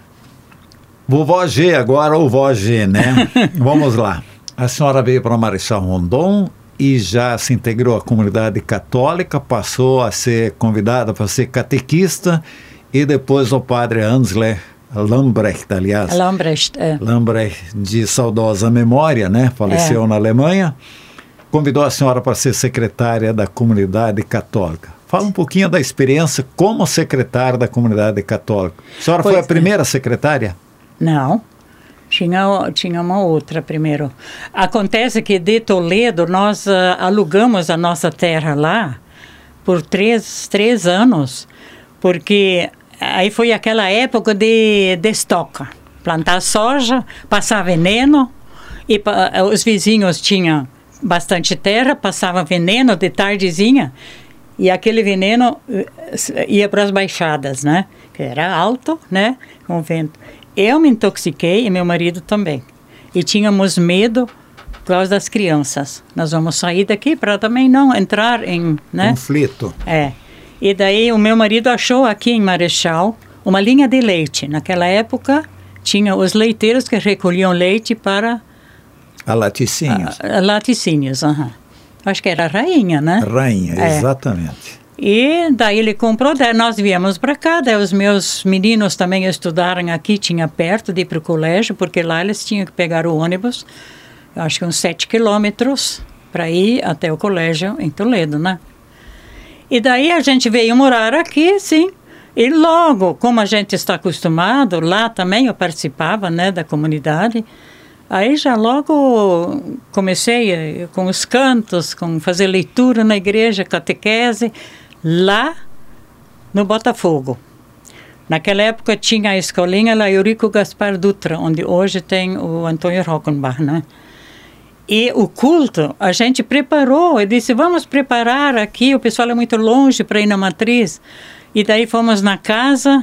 [SPEAKER 1] Vovó G agora, ou vó G, né? Vamos lá. A senhora veio para Marechal Rondon e já se integrou à comunidade católica, passou a ser convidada para ser catequista, e depois o padre Ansler Lambrecht, aliás.
[SPEAKER 2] Lambrecht, é.
[SPEAKER 1] Lambrecht, de saudosa memória, né? Faleceu é. na Alemanha. Convidou a senhora para ser secretária da comunidade católica. Fala um pouquinho da experiência como secretária da comunidade católica. A senhora pois foi a primeira é. secretária?
[SPEAKER 2] Não. Tinha, tinha uma outra primeiro. Acontece que de Toledo nós uh, alugamos a nossa terra lá por três, três anos, porque aí foi aquela época de, de estoca. Plantar soja, passar veneno, e uh, os vizinhos tinham bastante terra, passava veneno de tardezinha, e aquele veneno uh, ia para as baixadas, né? Que era alto, né? Com o vento. Eu me intoxiquei e meu marido também. E tínhamos medo por causa das crianças. Nós vamos sair daqui para também não entrar em... né?
[SPEAKER 1] conflito.
[SPEAKER 2] É. E daí o meu marido achou aqui em Marechal uma linha de leite. Naquela época tinha os leiteiros que recolhiam leite para...
[SPEAKER 1] A laticínios.
[SPEAKER 2] A, a laticínios, aham. Acho que era a Rainha, né?
[SPEAKER 1] Rainha, é. exatamente.
[SPEAKER 2] E daí ele comprou, daí nós viemos para cá, daí os meus meninos também estudaram aqui, tinha perto de ir para o colégio, porque lá eles tinham que pegar o ônibus, acho que uns sete quilômetros, para ir até o colégio em Toledo, né? E daí a gente veio morar aqui, sim, e logo, como a gente está acostumado, lá também eu participava, né, da comunidade, aí já logo comecei com os cantos, com fazer leitura na igreja, catequese, lá no Botafogo. Naquela época tinha a escolinha lá, Eurico Gaspar Dutra, onde hoje tem o Antônio Rockenbach, né? E o culto, a gente preparou, eu disse, vamos preparar aqui, o pessoal é muito longe para ir na matriz. E daí fomos na casa,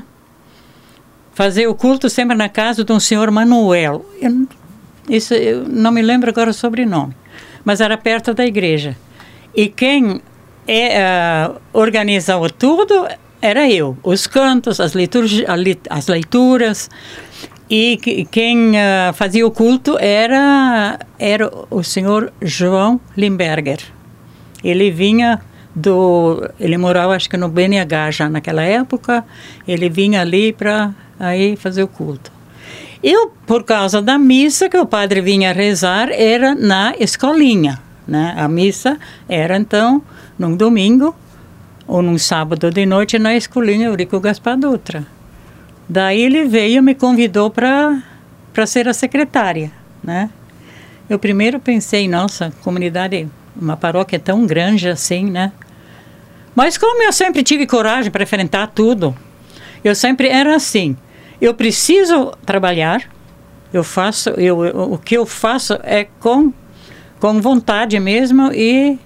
[SPEAKER 2] fazer o culto sempre na casa de um senhor Manuel. Eu, isso, eu não me lembro agora o sobrenome, mas era perto da igreja. E quem é, uh, organizava tudo era eu. Os cantos, as leituras, as leituras e que, quem uh, fazia o culto era, era o senhor João Limberger. Ele vinha do... Ele morava, acho que no B N H já naquela época. Ele vinha ali para aí fazer o culto. Eu, por causa da missa que o padre vinha rezar, era na escolinha, né? A missa era, então, num domingo ou num sábado de noite na escolinha Eurico Gaspar Dutra. Daí ele veio e me convidou para para ser a secretária, né? Eu primeiro pensei, nossa, comunidade, uma paróquia tão grande assim, né? Mas como eu sempre tive coragem para enfrentar tudo, eu sempre era assim... Eu preciso trabalhar, eu faço, eu, eu, o que eu faço é com, com vontade mesmo e,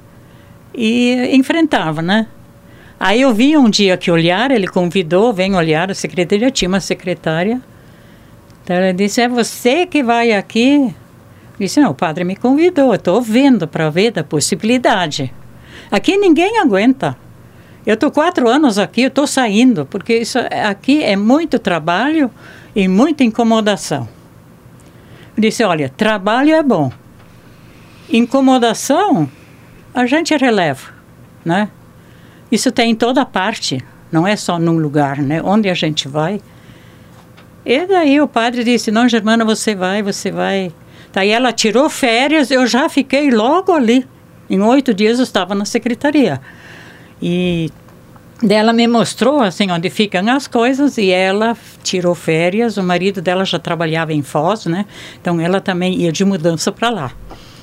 [SPEAKER 2] e enfrentava, né? Aí eu vi um dia que olhar, ele convidou, vem olhar, a secretaria tinha uma secretária. Então ela disse, é você que vai aqui? Eu disse, não, o padre me convidou, eu estou vendo para ver da possibilidade. Aqui ninguém aguenta. Eu estou quatro anos aqui, eu estou saindo, porque isso aqui é muito trabalho e muita incomodação. Eu disse, olha, trabalho é bom. Incomodação, a gente releva, né? Isso tem em toda parte, não é só num lugar, né? Onde a gente vai. E daí o padre disse, não, Germana, você vai, você vai. Daí ela tirou férias, eu já fiquei logo ali. Em oito dias eu estava na secretaria. E ela me mostrou assim onde ficam as coisas e ela tirou férias. O marido dela já trabalhava em Foz, né? Então ela também ia de mudança para lá.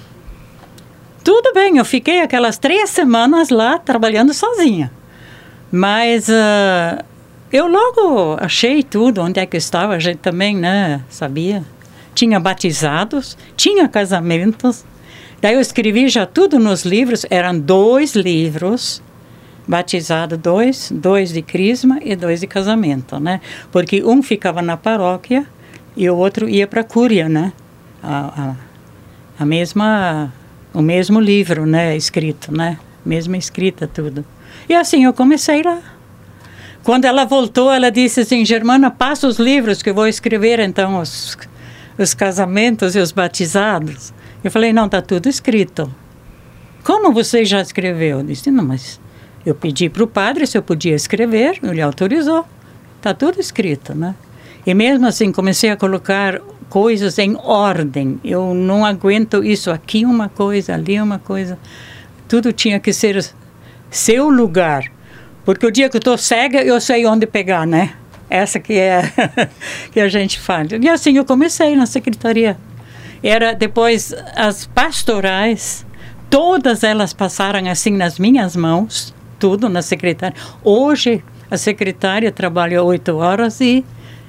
[SPEAKER 2] Tudo bem, eu fiquei aquelas três semanas lá trabalhando sozinha. Mas uh, eu logo achei tudo, onde é que eu estava, a gente também, né, sabia. Tinha batizados, tinha casamentos. Daí eu escrevi já tudo nos livros, eram dois livros. Batizado dois, dois de crisma e dois de casamento, né? Porque um ficava na paróquia e o outro ia para a cúria, né? A, a, a mesma, o mesmo livro, né, escrito, né, mesma escrita, tudo. E assim eu comecei lá. Quando ela voltou, ela disse assim, Germana, passa os livros que eu vou escrever, então, os, os casamentos e os batizados. Eu falei, não, está tudo escrito. Como você já escreveu? Eu disse, não, mas eu pedi para o padre se eu podia escrever, ele autorizou. Está tudo escrito, né? E mesmo assim, comecei a colocar coisas em ordem. Eu não aguento isso, aqui uma coisa, ali uma coisa. Tudo tinha que ser seu lugar. Porque o dia que eu estou cega, eu sei onde pegar, né? Essa que é que a gente faz. E assim eu comecei na secretaria. Era depois as pastorais, todas elas passaram assim nas minhas mãos, tudo na secretária. Hoje a secretária trabalha oito horas e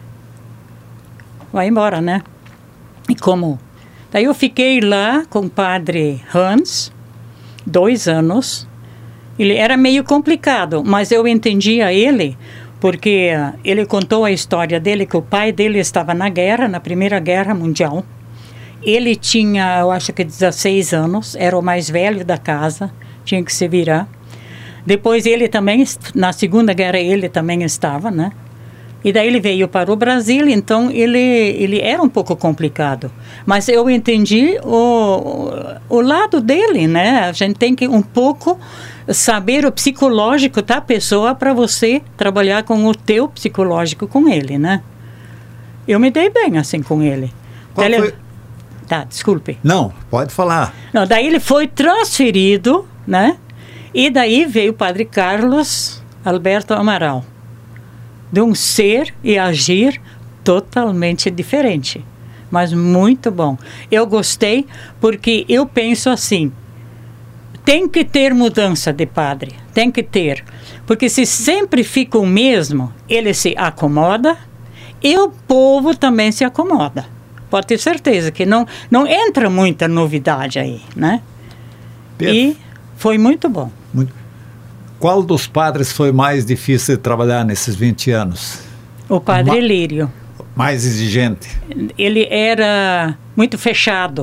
[SPEAKER 2] vai embora, né? E como? Daí eu fiquei lá com o padre Hans, dois anos. Ele era meio complicado, mas eu entendia ele, porque ele contou a história dele, que o pai dele estava na guerra, na Primeira Guerra Mundial. Ele tinha, eu acho que dezesseis anos, era o mais velho da casa, tinha que se virar. Depois ele também, na Segunda Guerra ele também estava, né? E daí ele veio para o Brasil, então ele, ele era um pouco complicado. Mas eu entendi o, o lado dele, né? A gente tem que um pouco saber o psicológico da pessoa para você trabalhar com o teu psicológico com ele, né? Eu me dei bem assim com ele.
[SPEAKER 1] Qual
[SPEAKER 2] ele...
[SPEAKER 1] foi...
[SPEAKER 2] Tá, desculpe.
[SPEAKER 1] Não, pode falar.
[SPEAKER 2] Não, daí ele foi transferido, né? E daí veio o padre Carlos Alberto Amaral. De um ser e agir totalmente diferente. Mas muito bom. Eu gostei porque eu penso assim, tem que ter mudança de padre, tem que ter. Porque se sempre fica o mesmo, ele se acomoda e o povo também se acomoda. Pode ter certeza que não, não entra muita novidade aí, né? Perfe. E foi muito bom.
[SPEAKER 1] Muito. Qual dos padres foi mais difícil de trabalhar nesses vinte anos?
[SPEAKER 2] O padre Ma- Lírio.
[SPEAKER 1] Mais exigente?
[SPEAKER 2] Ele era muito fechado.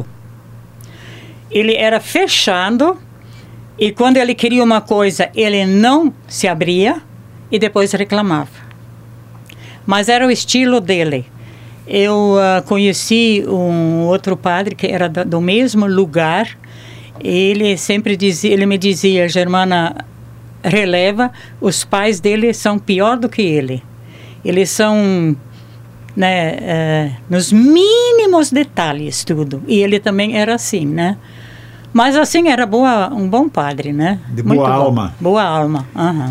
[SPEAKER 2] Ele era fechado e quando ele queria uma coisa, ele não se abria e depois reclamava. Mas era o estilo dele. Eu uh, conheci um outro padre que era do, do mesmo lugar. Ele sempre dizia, ele me dizia, Germana, releva, os pais dele são pior do que ele. Eles são, né, uh, nos mínimos detalhes tudo. E ele também era assim, né? Mas assim, era boa, um bom padre, né?
[SPEAKER 1] De boa
[SPEAKER 2] Muito
[SPEAKER 1] alma.
[SPEAKER 2] Bom. Boa alma, uhum.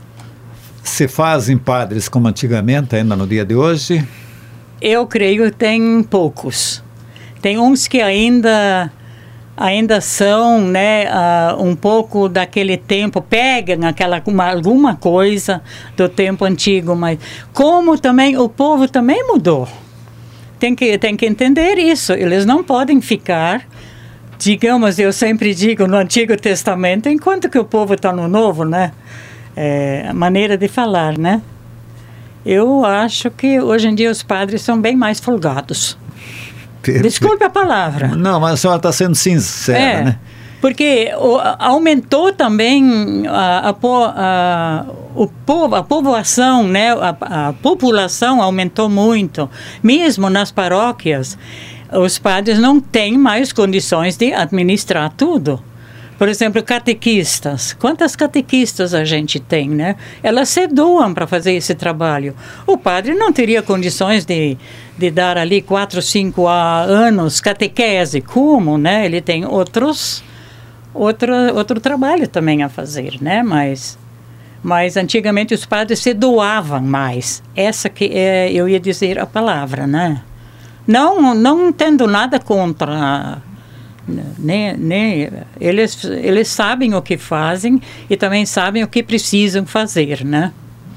[SPEAKER 1] Se fazem padres como antigamente, ainda no dia de hoje?
[SPEAKER 2] Eu creio que tem poucos. Tem uns que ainda... ainda são, né, uh, um pouco daquele tempo, pegam aquela, uma, alguma coisa do tempo antigo, mas como também o povo também mudou. Tem que, tem que entender isso. Eles não podem ficar, digamos, eu sempre digo, no Antigo Testamento, enquanto que o povo está no Novo, né? É, a maneira de falar, né? Eu acho que hoje em dia os padres são bem mais folgados. Perfeito. Desculpe a palavra.
[SPEAKER 1] Não, mas a senhora está sendo sincera,
[SPEAKER 2] é,
[SPEAKER 1] né?
[SPEAKER 2] Porque o, aumentou também a, a, a, o povo, a povoação, né? A, a população aumentou muito. Mesmo nas paróquias, os padres não têm mais condições de administrar tudo. Por exemplo, catequistas. Quantas catequistas a gente tem, né? Elas se doam para fazer esse trabalho. O padre não teria condições de, de dar ali quatro, cinco anos catequese. Como, né? Ele tem outros, outro, outro trabalho também a fazer, né? Mas, mas antigamente os padres se doavam mais. Essa que é, eu ia dizer a palavra, né? Não, não tendo nada contra... Né, né, eles, eles sabem o que fazem e também sabem o que precisam fazer, né?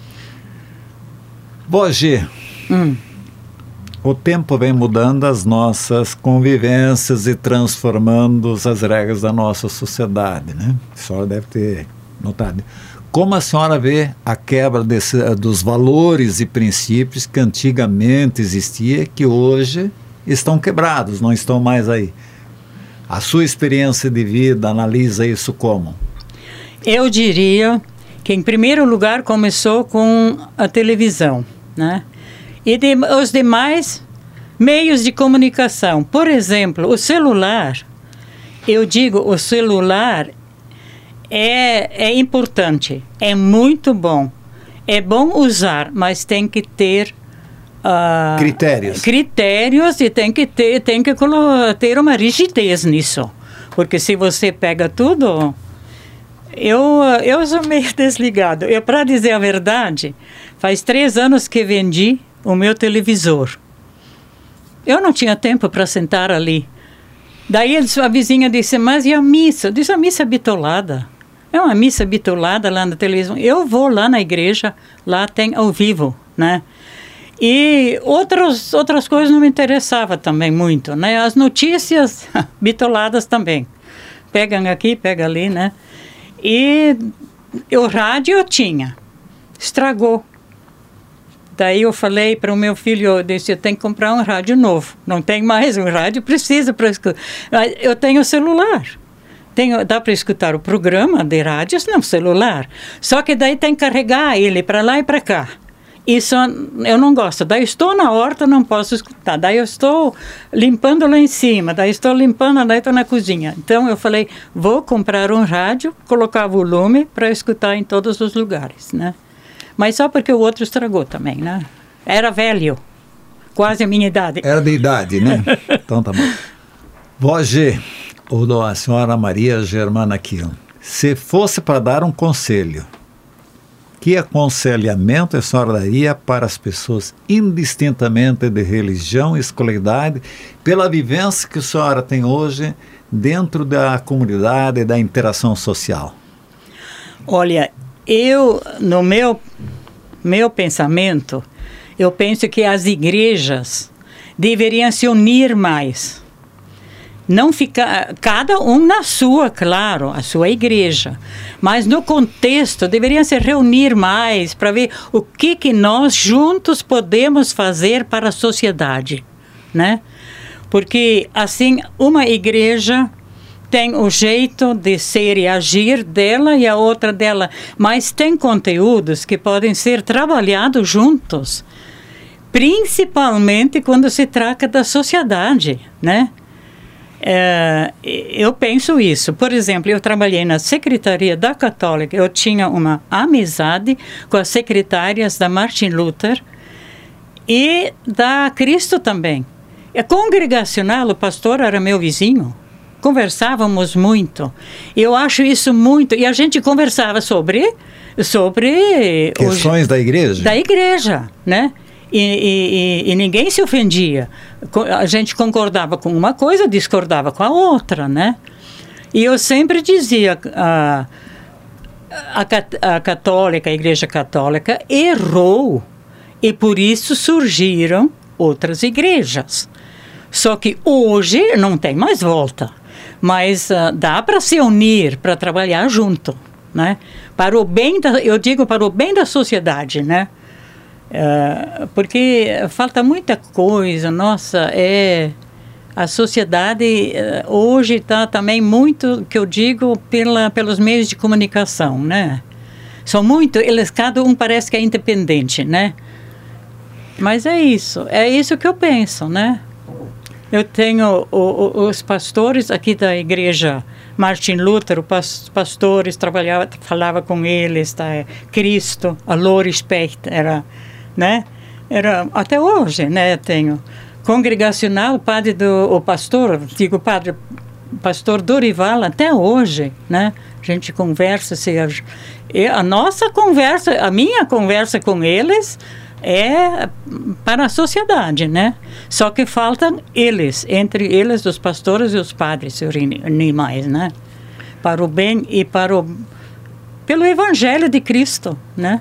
[SPEAKER 1] Bogi, hum. o tempo vem mudando as nossas convivências e transformando as regras da nossa sociedade, né? A senhora deve ter notado. Como a senhora vê a quebra desse, dos valores e princípios que antigamente existia, que hoje estão quebrados, não estão mais aí? A sua experiência de vida analisa isso como?
[SPEAKER 2] Eu diria que, em primeiro lugar, começou com a televisão, né? E de, os demais meios de comunicação. Por exemplo, o celular. Eu digo, o celular é, é importante, é muito bom. É bom usar, mas tem que ter uh,
[SPEAKER 1] critérios.
[SPEAKER 2] Critérios e tem que ter, tem que ter uma rigidez nisso. Porque se você pega tudo... Eu, eu sou meio desligado. Eu, para dizer a verdade, faz três anos que vendi o meu televisor. Eu não tinha tempo para sentar ali. Daí a vizinha disse, mas e a missa? Eu disse, a missa é bitolada. É uma missa bitolada lá na televisão. Eu vou lá na igreja, lá tem ao vivo, né? E outros, outras coisas não me interessavam também muito, né? As notícias bitoladas também. Pegam aqui, pegam ali, né? E o rádio eu tinha, estragou. Daí eu falei para o meu filho, eu disse, eu tenho que comprar um rádio novo. Não tem mais um rádio, precisa para escutar. Eu tenho celular. Tenho, dá para escutar o programa de rádios no celular. Só que daí tem que carregar ele para lá e para cá. Isso eu não gosto. Daí estou na horta, não posso escutar. Daí eu estou limpando lá em cima. Daí estou limpando, daí estou na cozinha. Então eu falei, vou comprar um rádio, colocar volume para escutar em todos os lugares, né? Mas só porque o outro estragou também, né? Era velho, quase a minha idade.
[SPEAKER 1] Era de idade, né? Então tá bom. Vó G, ou a senhora Maria Germana aqui, se fosse para dar um conselho, que aconselhamento a senhora daria para as pessoas, indistintamente de religião e escolaridade, pela vivência que a senhora tem hoje dentro da comunidade, da interação social?
[SPEAKER 2] Olha, eu, no meu, meu pensamento, eu penso que as igrejas deveriam se unir mais. Não ficar, cada um na sua, claro, a sua igreja. Mas no contexto, deveriam se reunir mais para ver o que, que nós juntos podemos fazer para a sociedade, né? Porque, assim, uma igreja tem o jeito de ser e agir dela e a outra dela. Mas tem conteúdos que podem ser trabalhados juntos, principalmente quando se trata da sociedade, né? É, eu penso isso. Por exemplo, eu trabalhei na Secretaria da Católica. Eu tinha uma amizade com as secretárias da Martin Luther e da Cristo também. A congregacional, o pastor era meu vizinho. Conversávamos muito. Eu acho isso muito. E a gente conversava sobre... sobre
[SPEAKER 1] questões os, da igreja?
[SPEAKER 2] Da igreja, né? E, e, e ninguém se ofendia. A gente concordava com uma coisa, discordava com a outra, né? E eu sempre dizia, a, a, a católica, a igreja católica errou e por isso surgiram outras igrejas. Só que hoje não tem mais volta, mas uh, dá para se unir, para trabalhar junto, né? Para o bem da, eu digo para o bem da sociedade, né? Uh, porque falta muita coisa, nossa, é, a sociedade uh, hoje está também muito, que eu digo, pela, pelos meios de comunicação, né? São muito, eles, cada um parece que é independente, né? Mas é isso, é isso que eu penso, né? Eu tenho o, o, os pastores aqui da igreja Martin Luther, os pastores, trabalhava, falava com eles, tá? Cristo, a Lori Specht, era... né? Era até hoje, né? Tenho congregacional, o padre do o pastor, digo padre, pastor Dorival, até hoje, né? A gente conversa, se a, a nossa conversa, a minha conversa com eles é para a sociedade, né? Só que faltam eles, entre eles os pastores e os padres se unirem mais, né? Para o bem e para o pelo Evangelho de Cristo, né?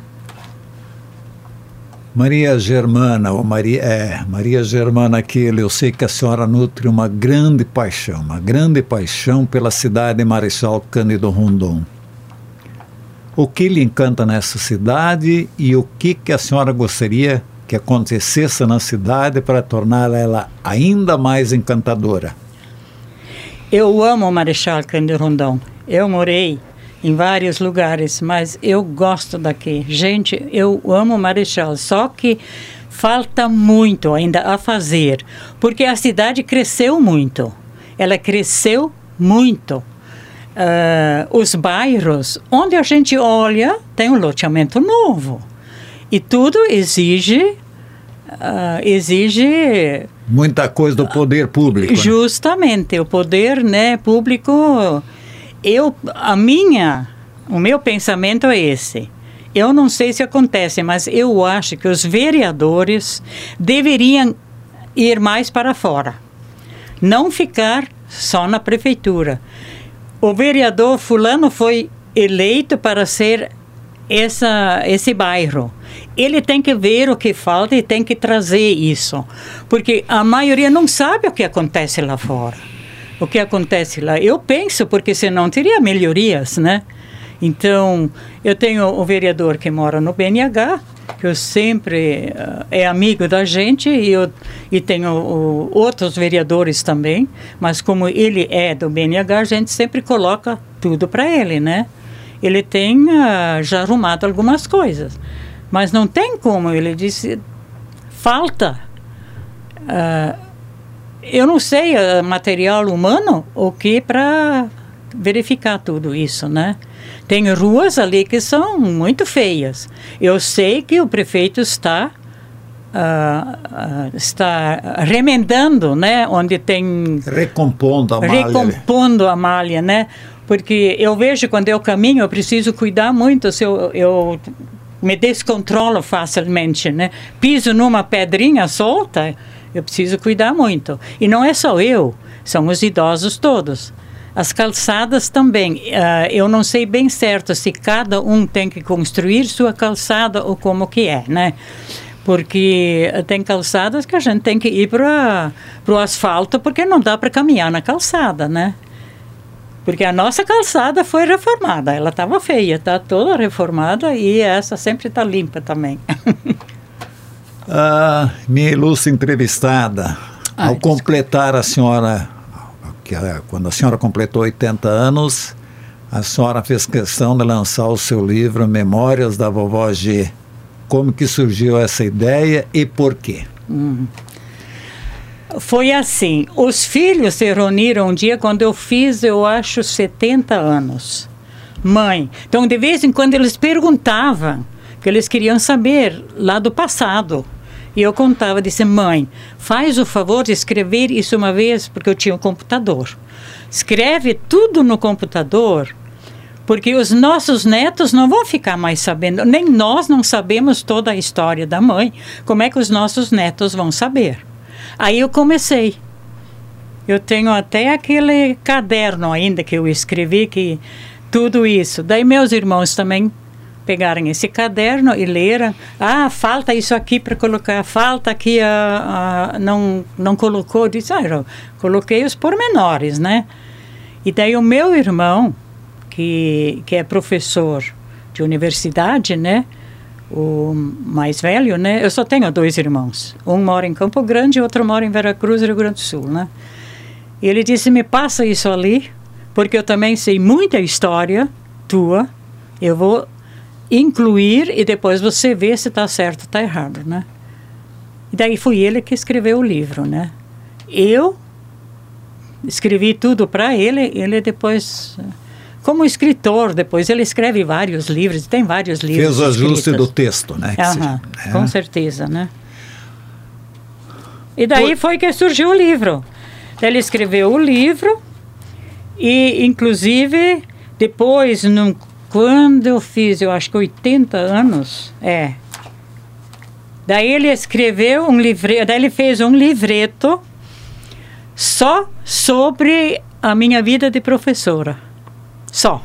[SPEAKER 1] Maria Germana, ou Maria, é, Maria Germana Aquile, eu sei que a senhora nutre uma grande paixão, uma grande paixão pela cidade de Marechal Cândido Rondon. O que lhe encanta nessa cidade e o que, que a senhora gostaria que acontecesse na cidade para torná-la ela ainda mais encantadora?
[SPEAKER 2] Eu amo Marechal Cândido Rondon. Eu morei em vários lugares, mas eu gosto daqui. Gente, eu amo Marechal, só que falta muito ainda a fazer, porque a cidade cresceu muito. Ela cresceu muito. Uh, os bairros, onde a gente olha, tem um loteamento novo. E tudo exige... Uh, exige...
[SPEAKER 1] Muita coisa do poder público.
[SPEAKER 2] Justamente, né? O poder, né, público... Eu, a minha, o meu pensamento é esse. Eu não sei se acontece, mas eu acho que os vereadores deveriam ir mais para fora. Não ficar só na prefeitura. O vereador fulano foi eleito para ser essa, esse bairro. Ele tem que ver o que falta e tem que trazer isso. Porque a maioria não sabe o que acontece lá fora. O que acontece lá. Eu penso, porque senão teria melhorias, né? Então, eu tenho o vereador que mora no B N H, que eu sempre uh, é amigo da gente, e, eu, e tenho uh, outros vereadores também, mas como ele é do B N H, a gente sempre coloca tudo para ele, né? Ele tem uh, já arrumado algumas coisas, mas não tem como, ele disse, falta... Uh, Eu não sei, uh, material humano, o que para verificar tudo isso, né? Tem ruas ali que são muito feias. Eu sei que o prefeito está, uh, uh, está remendando, né? Onde tem...
[SPEAKER 1] Recompondo a malha.
[SPEAKER 2] Recompondo a malha, né? Porque eu vejo, quando eu caminho, eu preciso cuidar muito, se eu... eu me descontrolo facilmente, né? Piso numa pedrinha solta... Eu preciso cuidar muito. E não é só eu, são os idosos todos. As calçadas também. Uh, eu não sei bem certo se cada um tem que construir sua calçada ou como que é, né? Porque tem calçadas que a gente tem que ir para o asfalto, porque não dá para caminhar na calçada, né? Porque a nossa calçada foi reformada. Ela estava feia, está toda reformada, e essa sempre está limpa também.
[SPEAKER 1] Ah, minha ilustre entrevistada,
[SPEAKER 2] Ai,
[SPEAKER 1] ao completar a senhora, que a, quando a senhora completou oitenta anos, a senhora fez questão de lançar o seu livro Memórias da Vovó G. Como que surgiu essa ideia e por quê?
[SPEAKER 2] Hum. Foi assim, os filhos se reuniram um dia quando eu fiz, eu acho, setenta anos. Mãe, então de vez em quando eles perguntavam, que eles queriam saber lá do passado. E eu contava, disse, mãe, faz o favor de escrever isso uma vez, porque eu tinha um computador. Escreve tudo no computador, porque os nossos netos não vão ficar mais sabendo, nem nós não sabemos toda a história da mãe, como é que os nossos netos vão saber? Aí eu comecei. Eu tenho até aquele caderno ainda que eu escrevi, que tudo isso. Daí meus irmãos também pegaram esse caderno e leram. Ah, falta isso aqui para colocar, falta aqui, a, a, não, não colocou. Disse, ah, eu coloquei os pormenores, né? E daí o meu irmão, que, que é professor de universidade, né? O mais velho, né? Eu só tenho dois irmãos. Um mora em Campo Grande e outro mora em Veracruz, Rio Grande do Sul, né? E ele disse, me passa isso ali, porque eu também sei muita história tua. Eu vou incluir e depois você vê se está certo ou está errado, né? E daí foi ele que escreveu o livro, né? Eu escrevi tudo para ele, ele depois, como escritor, depois ele escreve vários livros, tem vários livros.
[SPEAKER 1] Fez o ajuste do texto, né?
[SPEAKER 2] Aham,
[SPEAKER 1] é.
[SPEAKER 2] Com certeza, né? E daí foi que surgiu o livro. Ele escreveu o livro e, inclusive, depois, num quando eu fiz, eu acho que oitenta anos, é. Daí ele escreveu um livreto, daí ele fez um livreto só sobre a minha vida de professora. Só.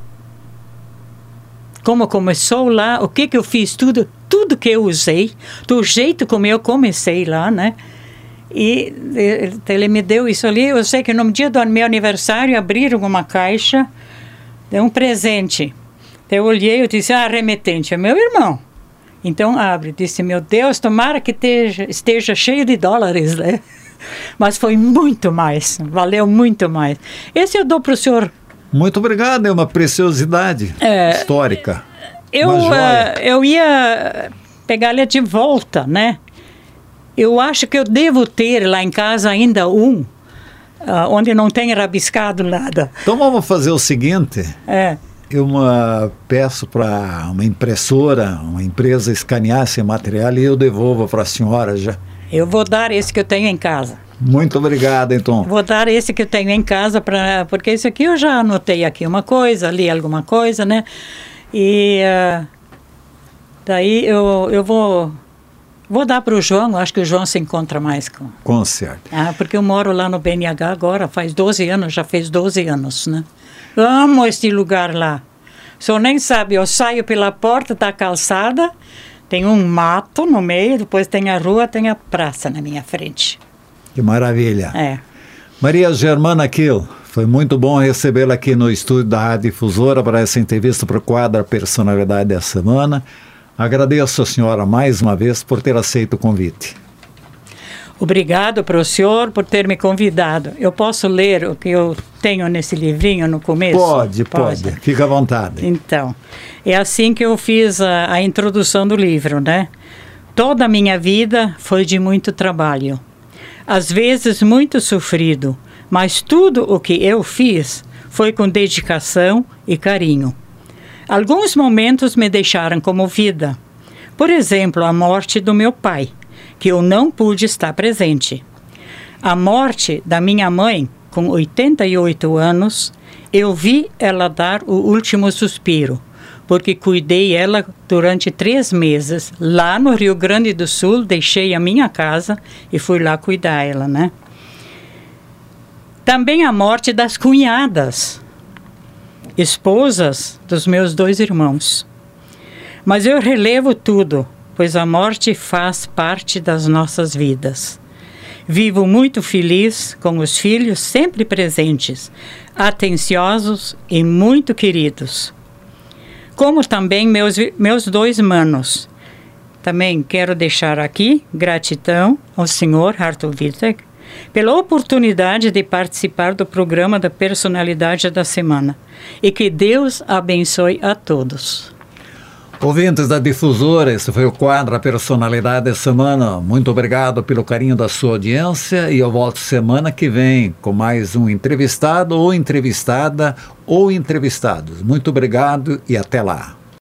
[SPEAKER 2] Como começou lá, o que que eu fiz, tudo, tudo que eu usei, do jeito como eu comecei lá, né? E ele me deu isso ali. Eu sei que no dia do meu aniversário abriram uma caixa, deu um presente. Eu olhei e disse, ah, remetente, é meu irmão. Então abre, disse, meu Deus, tomara que esteja, esteja cheio de dólares, né? Mas foi muito mais, valeu muito mais. Esse eu dou para o senhor.
[SPEAKER 1] Muito obrigado, é uma preciosidade é, histórica.
[SPEAKER 2] Eu, uh, eu ia pegar ele de volta, né? Eu acho que eu devo ter lá em casa ainda um, uh, onde não tem rabiscado nada.
[SPEAKER 1] Então vamos fazer o seguinte.
[SPEAKER 2] É.
[SPEAKER 1] Eu uma, peço para uma impressora, uma empresa escanear esse material e eu devolvo para a senhora já.
[SPEAKER 2] Eu vou dar esse que eu tenho em casa.
[SPEAKER 1] Muito obrigado, então.
[SPEAKER 2] Vou dar esse que eu tenho em casa, pra, porque esse aqui eu já anotei aqui uma coisa, li alguma coisa, né? E uh, daí eu, eu vou, vou dar para o João, acho que o João se encontra mais com...
[SPEAKER 1] Com certeza.
[SPEAKER 2] Ah, porque eu moro lá no B N H agora, faz doze anos, já fez doze anos, né? Eu amo este lugar lá. O senhor nem sabe, eu saio pela porta da calçada, tem um mato no meio, depois tem a rua, tem a praça na minha frente.
[SPEAKER 1] Que maravilha.
[SPEAKER 2] É.
[SPEAKER 1] Maria Germana Kiel, foi muito bom recebê-la aqui no estúdio da Rádio Difusora para essa entrevista para o quadro Personalidade da Semana. Agradeço a senhora mais uma vez por ter aceito o convite.
[SPEAKER 2] Obrigado para o senhor por ter me convidado. Eu posso ler o que eu tenho nesse livrinho no começo?
[SPEAKER 1] Pode, pode. pode. Fica à vontade.
[SPEAKER 2] Então, é assim que eu fiz a, a introdução do livro, né? Toda a minha vida foi de muito trabalho. Às vezes muito sofrido, mas tudo o que eu fiz foi com dedicação e carinho. Alguns momentos me deixaram comovida. Por exemplo, a morte do meu pai, que eu não pude estar presente. A morte da minha mãe, com oitenta e oito anos, eu vi ela dar o último suspiro, porque cuidei ela durante três meses. Lá no Rio Grande do Sul, deixei a minha casa e fui lá cuidar ela, né? Também a morte das cunhadas, esposas dos meus dois irmãos. Mas eu relevo tudo, pois a morte faz parte das nossas vidas. Vivo muito feliz com os filhos sempre presentes, atenciosos e muito queridos. Como também meus, meus dois manos. Também quero deixar aqui gratidão ao senhor Arthur Wittek pela oportunidade de participar do programa da Personalidade da Semana. E que Deus abençoe a todos.
[SPEAKER 1] Ouvintes da Difusora, esse foi o quadro A Personalidade da Semana. Muito obrigado pelo carinho da sua audiência e eu volto semana que vem com mais um entrevistado ou entrevistada ou entrevistados. Muito obrigado e até lá.